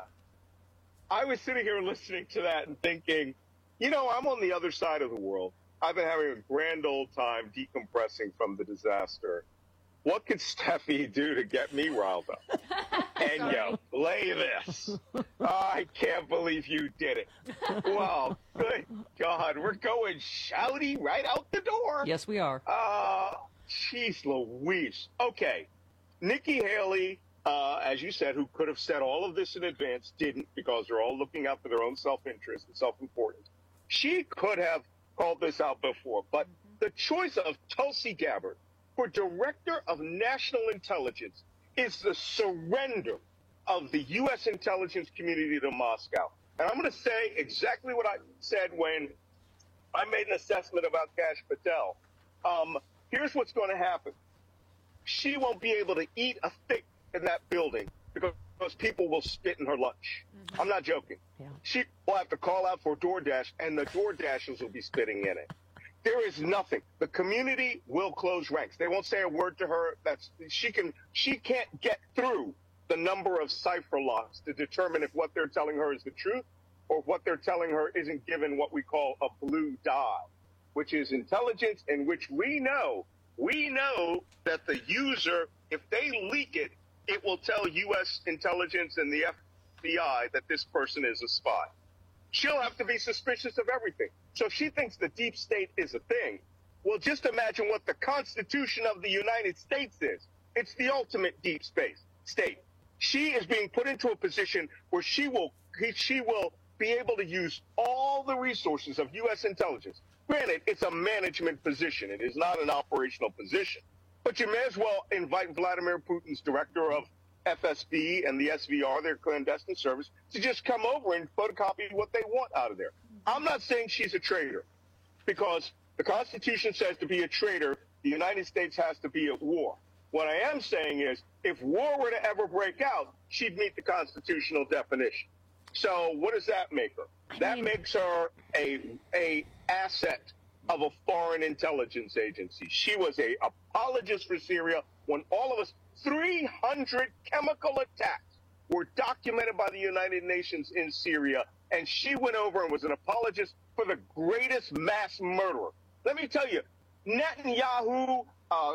I was sitting here listening to that and thinking, you know, I'm on the other side of the world. I've been having a grand old time decompressing from the disaster. What could Steffi do to get me riled up? And yo, play this. Oh, I can't believe you did it. Well, good God, we're going shouty right out the door. Yes, we are. Uh, jeez Louise. Okay, Nikki Haley, uh, as you said, who could have said all of this in advance, didn't, because they're all looking out for their own self-interest and self-importance. She could have called this out before, but the choice of Tulsi Gabbard for Director of National Intelligence is the surrender of the U S intelligence community to Moscow. And I'm going to say exactly what I said when I made an assessment about Kash Patel. Um, here's what's going to happen. She won't be able to eat a thing in that building because people will spit in her lunch. I'm not joking. Yeah. She will have to call out for DoorDash, and the DoorDashers will be spitting in it. There is nothing. The community will close ranks. They won't say a word to her. That's she can. She can't get through the number of cipher locks to determine if what they're telling her is the truth or if what they're telling her isn't given what we call a blue dye, which is intelligence in which we know we know that the user, if they leak it, it will tell U S intelligence and the F B I that this person is a spy. She'll have to be suspicious of everything. So if she thinks the deep state is a thing, well, just imagine what the Constitution of the United States is. It's the ultimate deep space state. She is being put into a position where she will she will be able to use all the resources of U S intelligence. Granted, it's a management position. It is not an operational position. But you may as well invite Vladimir Putin's director of F S B and the S V R, their clandestine service, to just come over and photocopy what they want out of there. I'm not saying she's a traitor, because the Constitution says to be a traitor, the United States has to be at war. What I am saying is, if war were to ever break out, she'd meet the constitutional definition. So what does that make her? That makes her a a asset of a foreign intelligence agency. She was a apologist for Syria when all of us, three hundred chemical attacks were documented by the United Nations in Syria, and she went over and was an apologist for the greatest mass murderer. Let me tell you, Netanyahu, uh,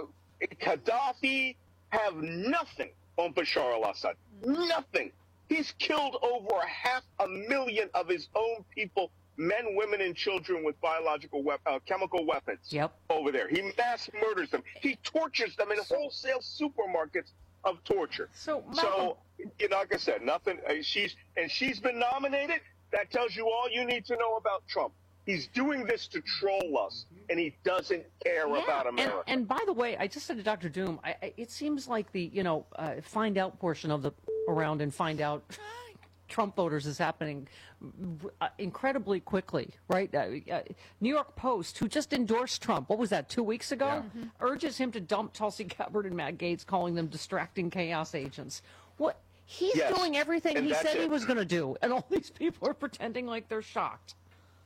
Gaddafi have nothing on Bashar al-Assad. Nothing. He's killed over a half a million of his own people, men, women, and children with biological wep- uh, chemical weapons yep. over there. He mass murders them. He tortures them in wholesale supermarkets of torture. So, so you know, like I said, nothing. Uh, she's and she's been nominated. That tells you all you need to know about Trump. He's doing this to troll us, and he doesn't care Yeah, about and, America. and by the way, I just said to Doctor Doom, I, I, it seems like the you know uh, find out portion of the around and find out Trump voters is happening uh, incredibly quickly, right? Uh, uh, New York Post, who just endorsed Trump, what was that, two weeks ago, Yeah. Mhm. urges him to dump Tulsi Gabbard and Matt Gaetz, calling them distracting chaos agents. What? He's Yes, doing everything and he that's said he it. was going to do, and all these people are pretending like they're shocked.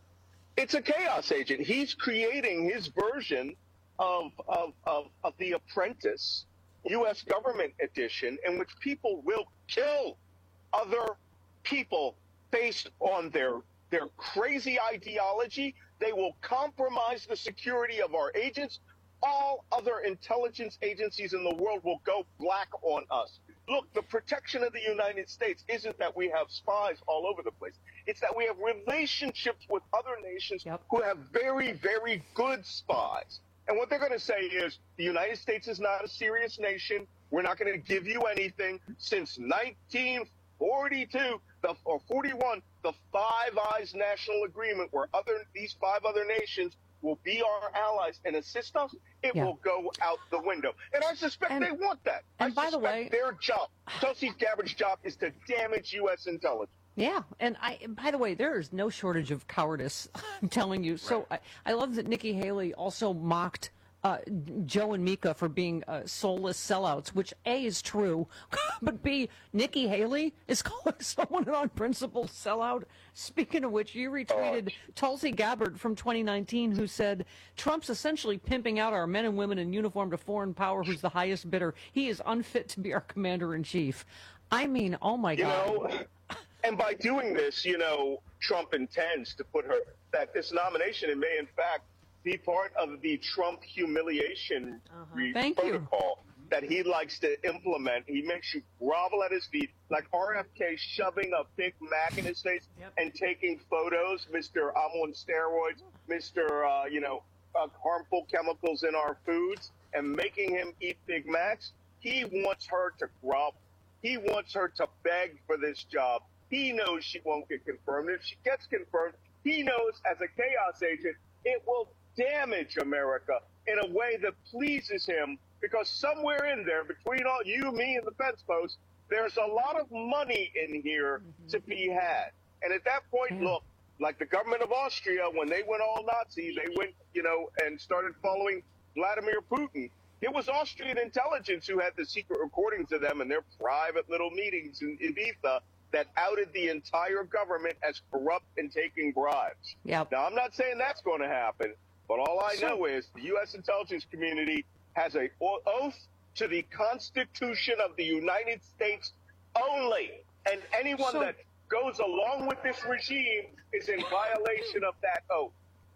It's a chaos agent. He's creating his version of, of, of, of The Apprentice, U S government edition, in which people will kill other people based on their, their crazy ideology. They will compromise the security of our agents. All other intelligence agencies in the world will go black on us. Look, the protection of the United States isn't that we have spies all over the place. It's that we have relationships with other nations who have very, very good spies. And what they're going to say is the United States is not a serious nation. We're not going to give you anything. Since nineteen forty-two the, or forty-one, the Five Eyes National Agreement, where other these five other nations will be our allies and assist us, it Yeah. will go out the window. And I suspect And- they want that. and I by the suspect way- their job, Tulsi Gabbard's job, is to damage U S intelligence. Yeah, and I. and by the way, there is no shortage of cowardice. I'm telling you. So I, I love that Nikki Haley also mocked uh, Joe and Mika for being uh, soulless sellouts, which A is true, but B, Nikki Haley is calling someone an unprincipled sellout. Speaking of which, you retweeted Tulsi Gabbard from twenty nineteen, who said Trump's essentially pimping out our men and women in uniform to foreign power, who's the highest bidder. He is unfit to be our commander in chief. I mean, oh my You God. know, and by doing this, you know, Trump intends to put her, that this nomination, it may in fact be part of the Trump humiliation re- Thank you. protocol that he likes to implement. He makes you grovel at his feet, like R F K shoving a Big Mac in his face and taking photos, Mister I'm on steroids, Mister Uh, you know, uh, harmful chemicals in our foods, and making him eat Big Macs. He wants her to grovel. He wants her to beg for this job. He knows she won't get confirmed. If she gets confirmed, he knows as a chaos agent, it will damage America in a way that pleases him, because somewhere in there, between all you, me, and the fence post, there's a lot of money in here to be had. And at that point, look, like the government of Austria, when they went all Nazi, they went, you know, and started following Vladimir Putin. It was Austrian intelligence who had the secret recordings of them in their private little meetings in Ibiza that outed the entire government as corrupt and taking bribes. Yep. Now, I'm not saying that's going to happen, but all I So- know is the U S intelligence community has a o- oath to the Constitution of the United States only, and anyone So- that goes along with this regime is in violation of that oath.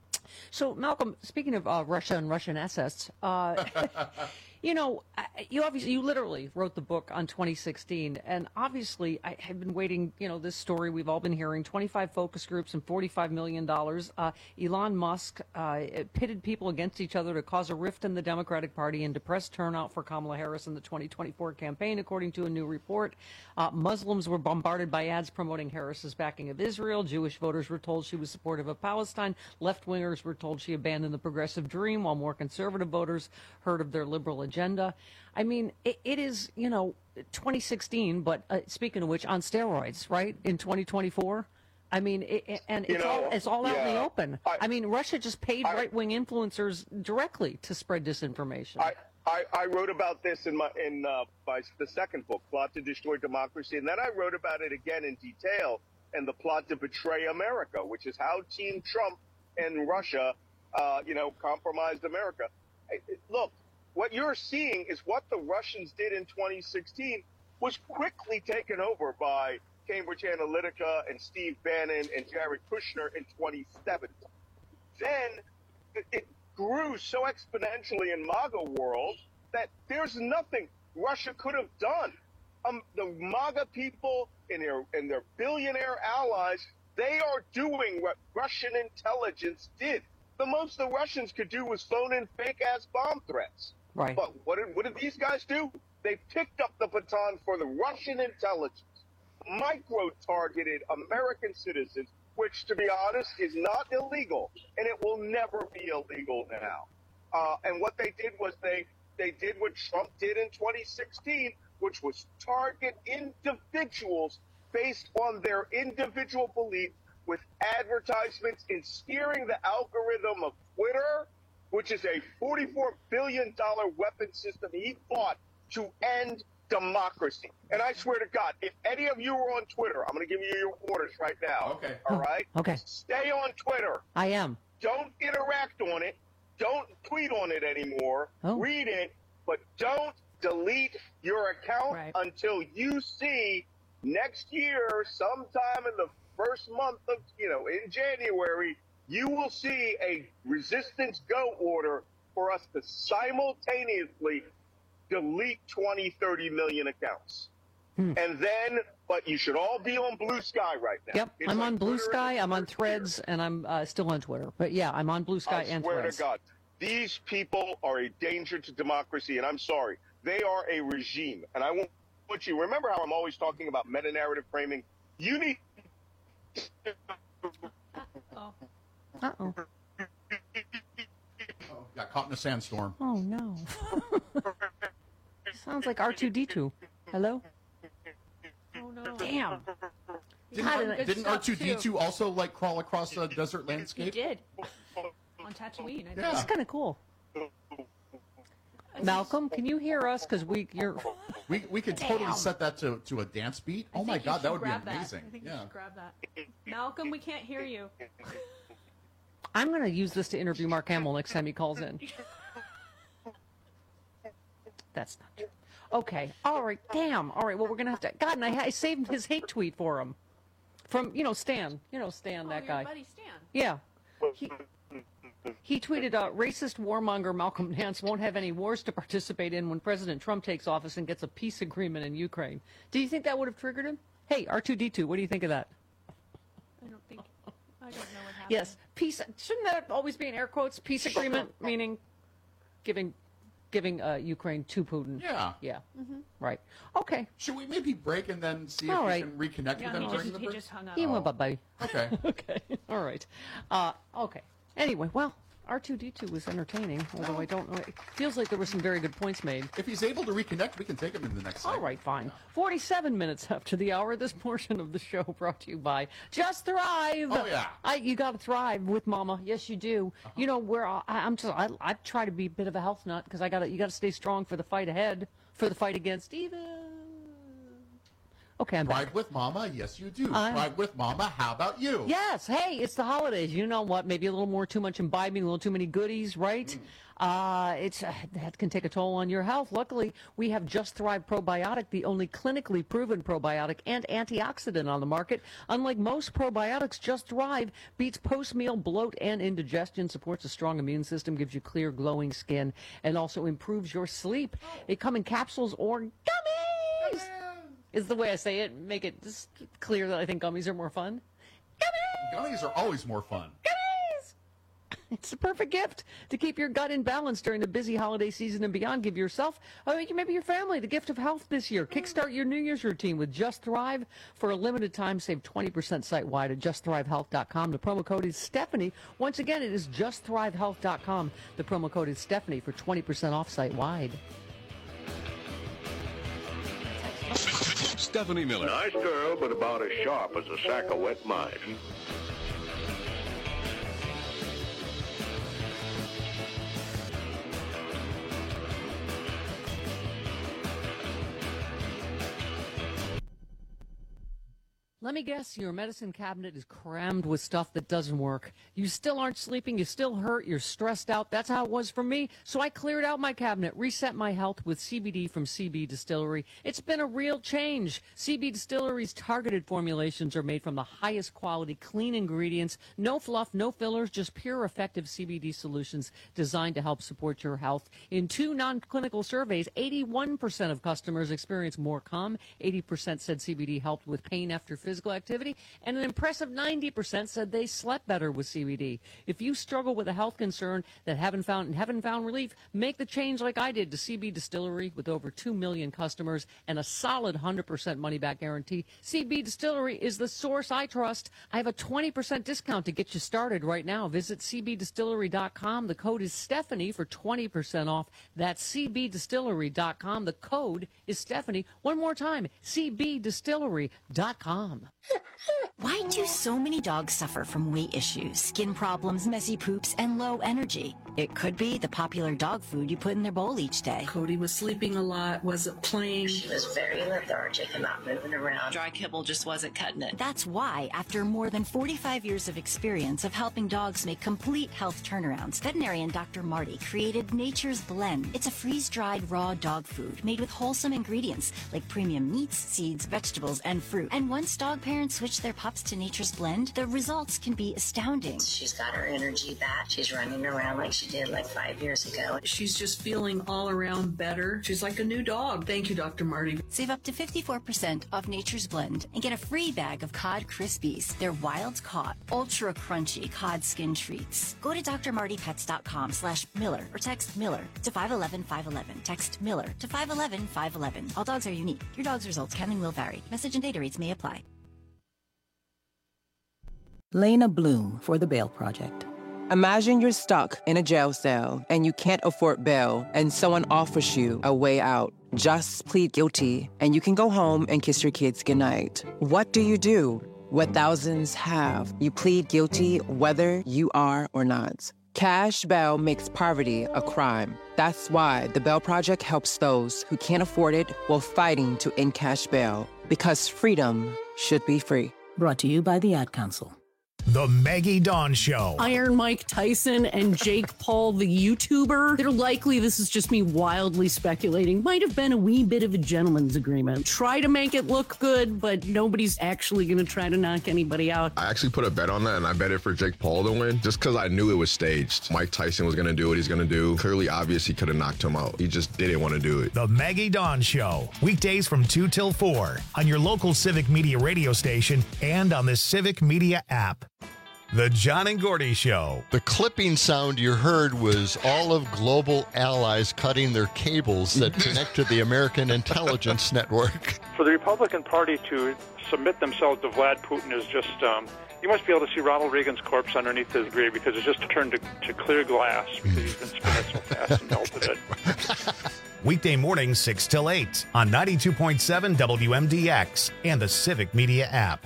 So, Malcolm, speaking of uh, Russia and Russian assets, uh, you know, I- you obviously, you literally wrote the book on twenty sixteen, and obviously, I have been waiting. You know, this story we've all been hearing: twenty-five focus groups and forty-five million dollars. Uh, Elon Musk uh, pitted people against each other to cause a rift in the Democratic Party and depress turnout for Kamala Harris in the twenty twenty-four campaign, according to a new report. Uh, Muslims were bombarded by ads promoting Harris's backing of Israel. Jewish voters were told she was supportive of Palestine. Left-wingers were told she abandoned the progressive dream, while more conservative voters heard of their liberal agenda. I mean, it, it is, you know, twenty sixteen, but uh, speaking of which, on steroids, right, in twenty twenty-four? I mean, it, it- and You it's, know, all, it's all out in the yeah, open. I- I, mean, Russia just paid I- right-wing influencers directly to spread disinformation. I, I, I wrote about this in my in uh, my the second book, Plot to Destroy Democracy, and then I wrote about it again in detail in the Plot to Betray America, which is how Team Trump and Russia, uh, you know, compromised America. Hey, Look, what you're seeing is what the Russians did in twenty sixteen was quickly taken over by Cambridge Analytica and Steve Bannon and Jared Kushner in twenty seventeen. Then it, it grew so exponentially in MAGA world that there's nothing Russia could have done. Um, the MAGA people and their and their billionaire allies, they are doing what Russian intelligence did. The most the Russians could do was phone in fake-ass bomb threats. Right. But what did, what did these guys do? They picked up the baton for the Russian intelligence, micro-targeted American citizens, which, to be honest, is not illegal, and it will never be illegal now. Uh, and what they did was they, they did what Trump did in twenty sixteen, which was target individuals based on their individual belief with advertisements and steering the algorithm of Twitter, which is a forty-four billion dollars weapon system he bought to end democracy. And I swear to God, if any of you are on Twitter, I'm going to give you your orders right now. Okay. All right? Okay. Stay on Twitter. I am. Don't interact on it. Don't tweet on it anymore. Oh. Read it, but don't delete your account Right. until you see next year, sometime in the first month of, you know, in January, you will see a resistance go order for us to simultaneously delete twenty, thirty million accounts. Hmm. And then, but you should all be on Blue Sky right now. Yep, It's I'm like on Blue Twitter Sky, is I'm on Twitter. Threads, and I'm uh, still on Twitter. But yeah, I'm on Blue Sky I and swear Threads. to God, these people are a danger to democracy, and I'm sorry. They are a regime. And I want you, remember how I'm always talking about meta-narrative framing? You need... Uh-oh. Oh, got caught in a sandstorm. Oh, no. Sounds like R two D two. Hello? Oh, no. Damn. Didn't, God, R- and it- didn't R two D two also like crawl across a desert He landscape? did. On Tatooine. I Yeah. That's kind of cool. Malcolm, can you hear us? Because we, you're... We we could Damn. totally set that to, to a dance beat. I Oh my think you God, that should would be grab that. amazing. I think you Yeah. should grab that. Malcolm, we can't hear you. I'm going to use this to interview Mark Hamill next time he calls in. That's not true. Okay. All right. Damn. All right. Well, we're going to have to... God, and I, I saved his hate tweet for him. From, you know, Stan. You know, Stan, Oh, that your guy. buddy Stan. Yeah. He, he tweeted, uh, racist warmonger Malcolm Nance won't have any wars to participate in when President Trump takes office and gets a peace agreement in Ukraine. Do you think that would have triggered him? Hey, R two D two, what do you think of that? I don't think. I don't know what happened. Yes. Peace. Shouldn't that always be in air quotes? Peace agreement, meaning giving giving uh, Ukraine to Putin. Yeah. Yeah. Mm-hmm. Right. Okay. Should we maybe break and then see if All we right. can reconnect Yeah, with them he during just, the he break? just hung up. He went bye-bye. Okay. Okay. All right. Uh, okay. Anyway, well, R two D two was entertaining, although I don't know. It feels like there were some very good points made. If he's able to reconnect, we can take him in the next All segment. right, fine. forty-seven minutes after the hour, this portion of the show brought to you by Just Thrive. Oh, yeah. I, you got to thrive with Mama. Yes, you do. Uh-huh. You know, where I, I'm just, I, I try to be a bit of a health nut because I got to, you got to stay strong for the fight ahead, for the fight against evil. Okay, I'm back. Ride with Mama, yes you do. I- Ride with Mama, how about you? Yes. Hey, it's the holidays. You know what? Maybe a little more too much imbibing, a little too many goodies, right? Uh, it's uh, that can take a toll on your health. Luckily, we have Just Thrive Probiotic, the only clinically proven probiotic and antioxidant on the market. Unlike most probiotics, Just Thrive beats post-meal bloat and indigestion, supports a strong immune system, gives you clear, glowing skin, and also improves your sleep. They come in capsules or gummies. Is the way I say it. Make it just clear that I think gummies are more fun. Gummies are always more fun. Gummies! It's the perfect gift to keep your gut in balance during the busy holiday season and beyond. Give yourself, or maybe your family, the gift of health this year. Kickstart your New Year's routine with Just Thrive. For a limited time, save twenty percent site-wide at just thrive health dot com. The promo code is Stephanie. Once again, it is just thrive health dot com. The promo code is Stephanie for twenty percent off site-wide. Stephanie Miller. Nice girl, but about as sharp as a sack of wet mice. Let me guess, your medicine cabinet is crammed with stuff that doesn't work. You still aren't sleeping, you still hurt, you're stressed out. That's how it was for me. So I cleared out my cabinet, reset my health with C B D from C B Distillery. It's been a real change. C B Distillery's targeted formulations are made from the highest quality, clean ingredients. No fluff, no fillers, just pure, effective C B D solutions designed to help support your health. In two non-clinical surveys, eighty-one percent of customers experienced more calm. eighty percent said C B D helped with pain after physical activity, and an impressive ninety percent said they slept better with C B D. If you struggle with a health concern that haven't found haven't found relief, make the change like I did to C B Distillery with over two million customers and a solid one hundred percent money-back guarantee. C B Distillery is the source I trust. I have a twenty percent discount to get you started right now. Visit C B distillery dot com. The code is Stephanie for twenty percent off. That's C B distillery dot com. The code is Stephanie. One more time, C B distillery dot com. Why do so many dogs suffer from weight issues, skin problems, messy poops, and low energy? It could be the popular dog food you put in their bowl each day. Cody was sleeping a lot, wasn't playing. She was very lethargic and not moving around. Dry kibble just wasn't cutting it. That's why, after more than forty-five years of experience of helping dogs make complete health turnarounds, veterinarian Doctor Marty created Nature's Blend. It's a freeze-dried raw dog food made with wholesome ingredients like premium meats, seeds, vegetables, and fruit. And once dog parents switch their pups to Nature's Blend, the results can be astounding. She's got her energy back. She's running around like she did like five years ago. She's just feeling all around better. She's like a new dog. Thank you, Doctor Marty. Save up to fifty-four percent off Nature's Blend and get a free bag of Cod Krispies. They're wild caught, ultra crunchy cod skin treats. Go to D R Marty Pets dot com slash Miller or text Miller to five one one five one one. Text Miller to five one one five one one. All dogs are unique. Your dog's results can and will vary. Message and data rates may apply. Lena Bloom for the Bail Project. Imagine you're stuck in a jail cell and you can't afford bail and someone offers you a way out. Just plead guilty and you can go home and kiss your kids goodnight. What do you do? What thousands have. You plead guilty whether you are or not. Cash bail makes poverty a crime. That's why the Bail Project helps those who can't afford it while fighting to end cash bail. Because freedom should be free. Brought to you by the Ad Council. The Maggie Dawn Show. Iron Mike Tyson and Jake Paul, the YouTuber. They're likely, this is just me wildly speculating, might have been a wee bit of a gentleman's agreement. Try to make it look good, but nobody's actually going to try to knock anybody out. I actually put a bet on that, and I bet it for Jake Paul to win, just because I knew it was staged. Mike Tyson was going to do what he's going to do. Clearly obvious he could have knocked him out. He just didn't want to do it. The Maggie Dawn Show. Weekdays from two till four on your local Civic Media radio station and on the Civic Media app. The John and Gordy Show. The clipping sound you heard was all of Global Allies cutting their cables that connect to the American Intelligence Network. For the Republican Party to submit themselves to Vlad Putin is just, um, you must be able to see Ronald Reagan's corpse underneath his grave because it's just turned to, to clear glass because he's been spinning so fast and melted it. Weekday mornings, six till eight on ninety-two point seven W M D X and the Civic Media app.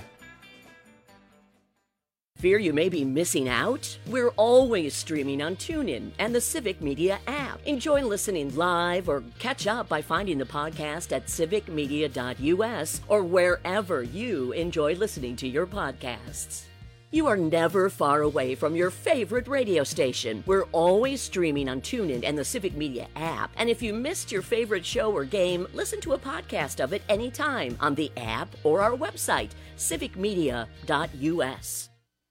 Fear you may be missing out? We're always streaming on TuneIn and the Civic Media app. Enjoy listening live or catch up by finding the podcast at civic media dot U S or wherever you enjoy listening to your podcasts. You are never far away from your favorite radio station. We're always streaming on TuneIn and the Civic Media app. And if you missed your favorite show or game, listen to a podcast of it anytime on the app or our website, civic media dot U S.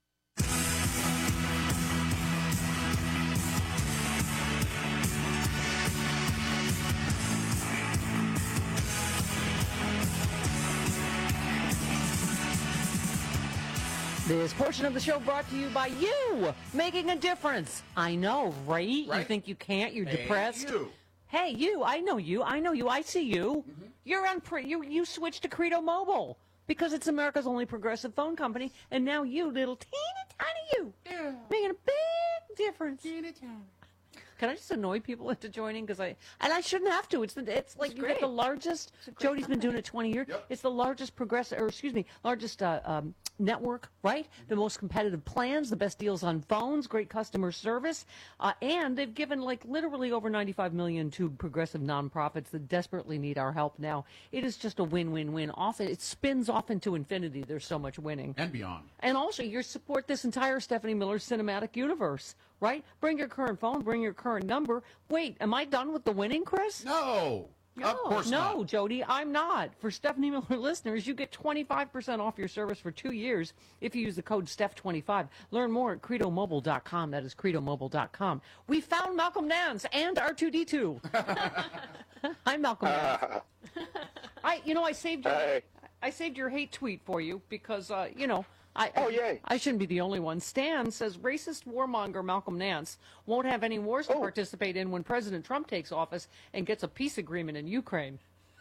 This portion of the show brought to you by you, making a difference. I know, right? Right. You think you can't? You're Hey, depressed. you. Hey, you! I know you. I know you. I see you. Mm-hmm. You're on. Pre- you you switched to Credo Mobile because it's America's only progressive phone company, and now you, little teeny tiny you, making a big difference. Can I just annoy people into joining? Because I and I shouldn't have to. It's the, it's like It's you get great. the largest. Jody's been doing it twenty years. Yep. It's the largest progressive, or excuse me, largest uh, um, network, right? The most competitive plans, the best deals on phones, great customer service, uh, and they've given like literally over ninety-five million to progressive nonprofits that desperately need our help now. It is just a win-win-win. Often it spins off into infinity. There's so much winning. And beyond. And also, you support this entire Stephanie Miller cinematic universe, right? Bring your current phone, bring your current number. Wait, am I done with the winning, Chris? No. No, Of course no, not. Jody, I'm not. For Stephanie Miller listeners, you get twenty-five percent off your service for two years if you use the code Steph twenty-five. Learn more at credo mobile dot com. That is credo mobile dot com. We found Malcolm Nance and R two D two. Hi, Malcolm Nance. I, you know, I saved your, Hey. I saved your hate tweet for you because, uh, you know, I, Oh, yay. I shouldn't be the only one. Stan says racist warmonger Malcolm Nance won't have any wars to Oh. participate in when President Trump takes office and gets a peace agreement in Ukraine.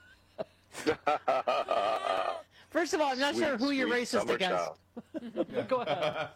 First of all, I'm not Sweet, sure who you're sweet racist summer against. child. Go ahead.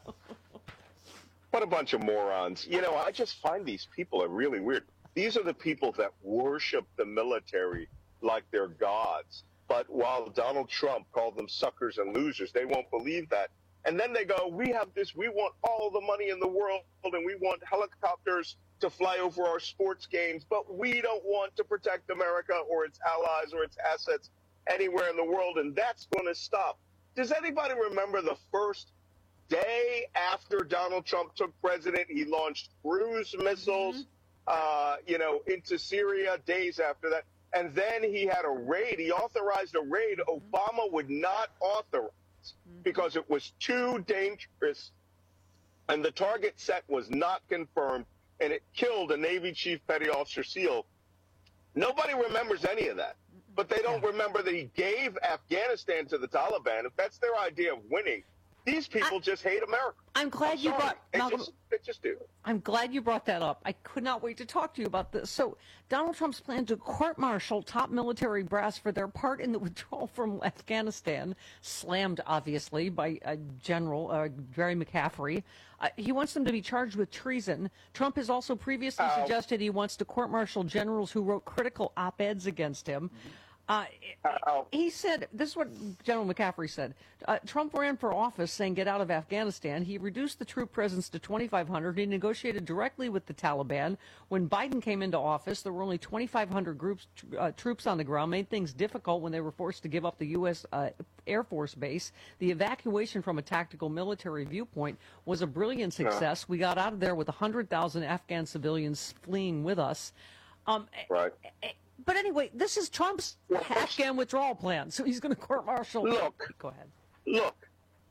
What a bunch of morons. You know, I just find these people are really weird. These are the people that worship the military like they're gods. But while Donald Trump called them suckers and losers, they won't believe that. And then they go, we have this, we want all the money in the world, and we want helicopters to fly over our sports games, but we don't want to protect America or its allies or its assets anywhere in the world, and that's going to stop. Does anybody remember the first day after Donald Trump took president, he launched cruise missiles, uh, you know, into Syria days after that. And then he had a raid. He authorized a raid Obama would not authorize because it was too dangerous. And the target set was not confirmed. And it killed a Navy Chief Petty Officer SEAL. Nobody remembers any of that. But they don't remember that he gave Afghanistan to the Taliban. If that's their idea of winning, these people just hate America. I'm glad I'm you sorry. brought They Malcolm. just, they just do. I'm glad you brought that up. I could not wait to talk to you about this. So, Donald Trump's plan to court-martial top military brass for their part in the withdrawal from Afghanistan, slammed obviously by uh, General uh, Jerry McCaffrey. Uh, he wants them to be charged with treason. Trump has also previously Ow. suggested he wants to court-martial generals who wrote critical op-eds against him. Uh, he said, this is what General McCaffrey said. Uh, Trump ran for office saying get out of Afghanistan. He reduced the troop presence to twenty-five hundred. He negotiated directly with the Taliban. When Biden came into office, there were only twenty-five hundred groups, uh, troops on the ground, made things difficult when they were forced to give up the U S Uh, Air Force base. The evacuation from a tactical military viewpoint was a brilliant success. We got out of there with one hundred thousand Afghan civilians fleeing with us. Um, Right. But anyway, this is Trump's Afghan withdrawal plan. So he's going to court-martial. Look. Go ahead. Look.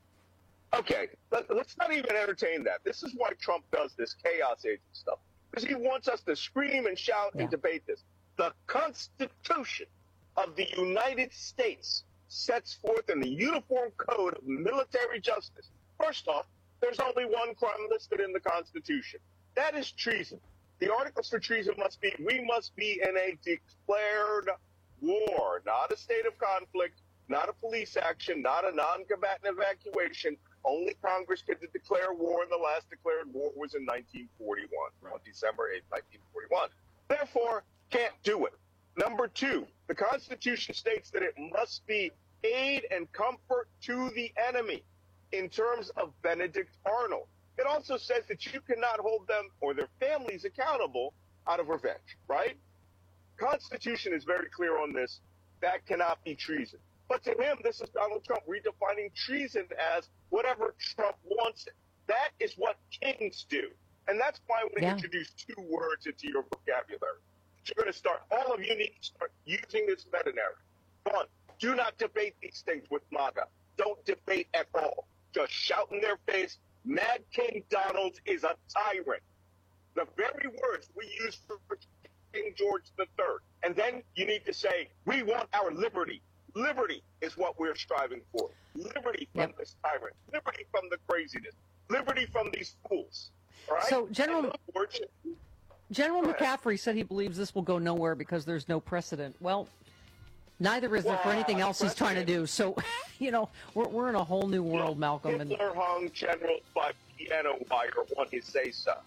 Okay, let, let's not even entertain that. This is why Trump does this chaos agent stuff. Because he wants us to scream and shout Yeah. and debate this. The Constitution of the United States sets forth in the Uniform Code of Military Justice. First off, there's only one crime listed in the Constitution. That is treason. The articles for treason must be, we must be in a declared war, not a state of conflict, not a police action, not a non-combatant evacuation. Only Congress could declare war, and the last declared war was in nineteen forty-one, on December eighth, nineteen forty-one. Therefore, can't do it. Number two, the Constitution states that it must be aid and comfort to the enemy in terms of Benedict Arnold. It also says that you cannot hold them or their families accountable out of revenge, right? Constitution is very clear on this. That cannot be treason. But to him, this is Donald Trump redefining treason as whatever Trump wants it. That is what kings do. And that's why I want to Yeah. introduce two words into your vocabulary. You're going to start, all of you need to start using this meta narrative. One, do not debate these things with MAGA. Don't debate at all. Just shout in their face, Mad King Donald is a tyrant. The very words we use for King George the Third. And then you need to say, we want our liberty. Liberty is what we're striving for. Liberty from Yep. this tyrant. Liberty from the craziness. Liberty from these fools. All right? So, General- And those words- General Go ahead. McCaffrey said he believes this will go nowhere because there's no precedent. Well, neither is there for Wow, anything else he's trying to do. So, you know, we're, we're in a whole new world, Malcolm. And Hitler hung generals by piano wire on his say so.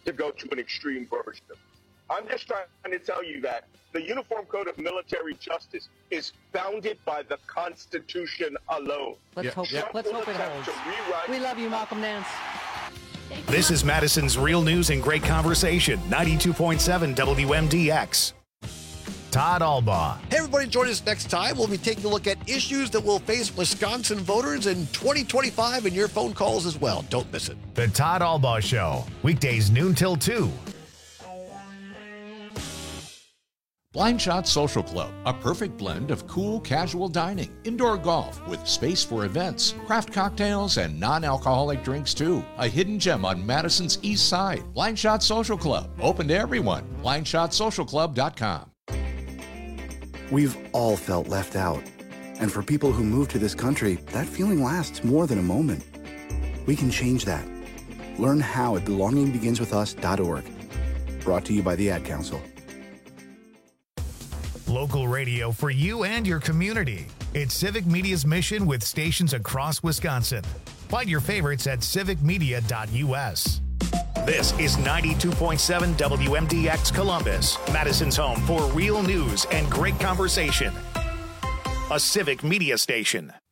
to go to an extreme version of it. I'm just trying to tell you that the Uniform Code of Military Justice is founded by the Constitution alone. Let's hope. Let's hope it holds. We love you, Malcolm Nance. This is Madison's Real News and Great Conversation, ninety-two point seven W M D X. Todd Albaugh. Hey, everybody, join us next time. We'll be taking a look at issues that will face Wisconsin voters in twenty twenty-five and your phone calls as well. Don't miss it. The Todd Albaugh Show, weekdays noon till two. Blind Shot Social Club, a perfect blend of cool, casual dining, indoor golf with space for events, craft cocktails, and non-alcoholic drinks too. A hidden gem on Madison's east side. Blind Shot Social Club, open to everyone. blind shot social club dot com. We've all felt left out. And for people who move to this country, that feeling lasts more than a moment. We can change that. Learn how at belonging begins with us dot org. Brought to you by the Ad Council. Local radio for you and your community. It's Civic Media's mission with stations across Wisconsin. Find your favorites at civic media dot U S. This is ninety-two point seven W M D X Columbus, Madison's home for real news and great conversation. A Civic Media station.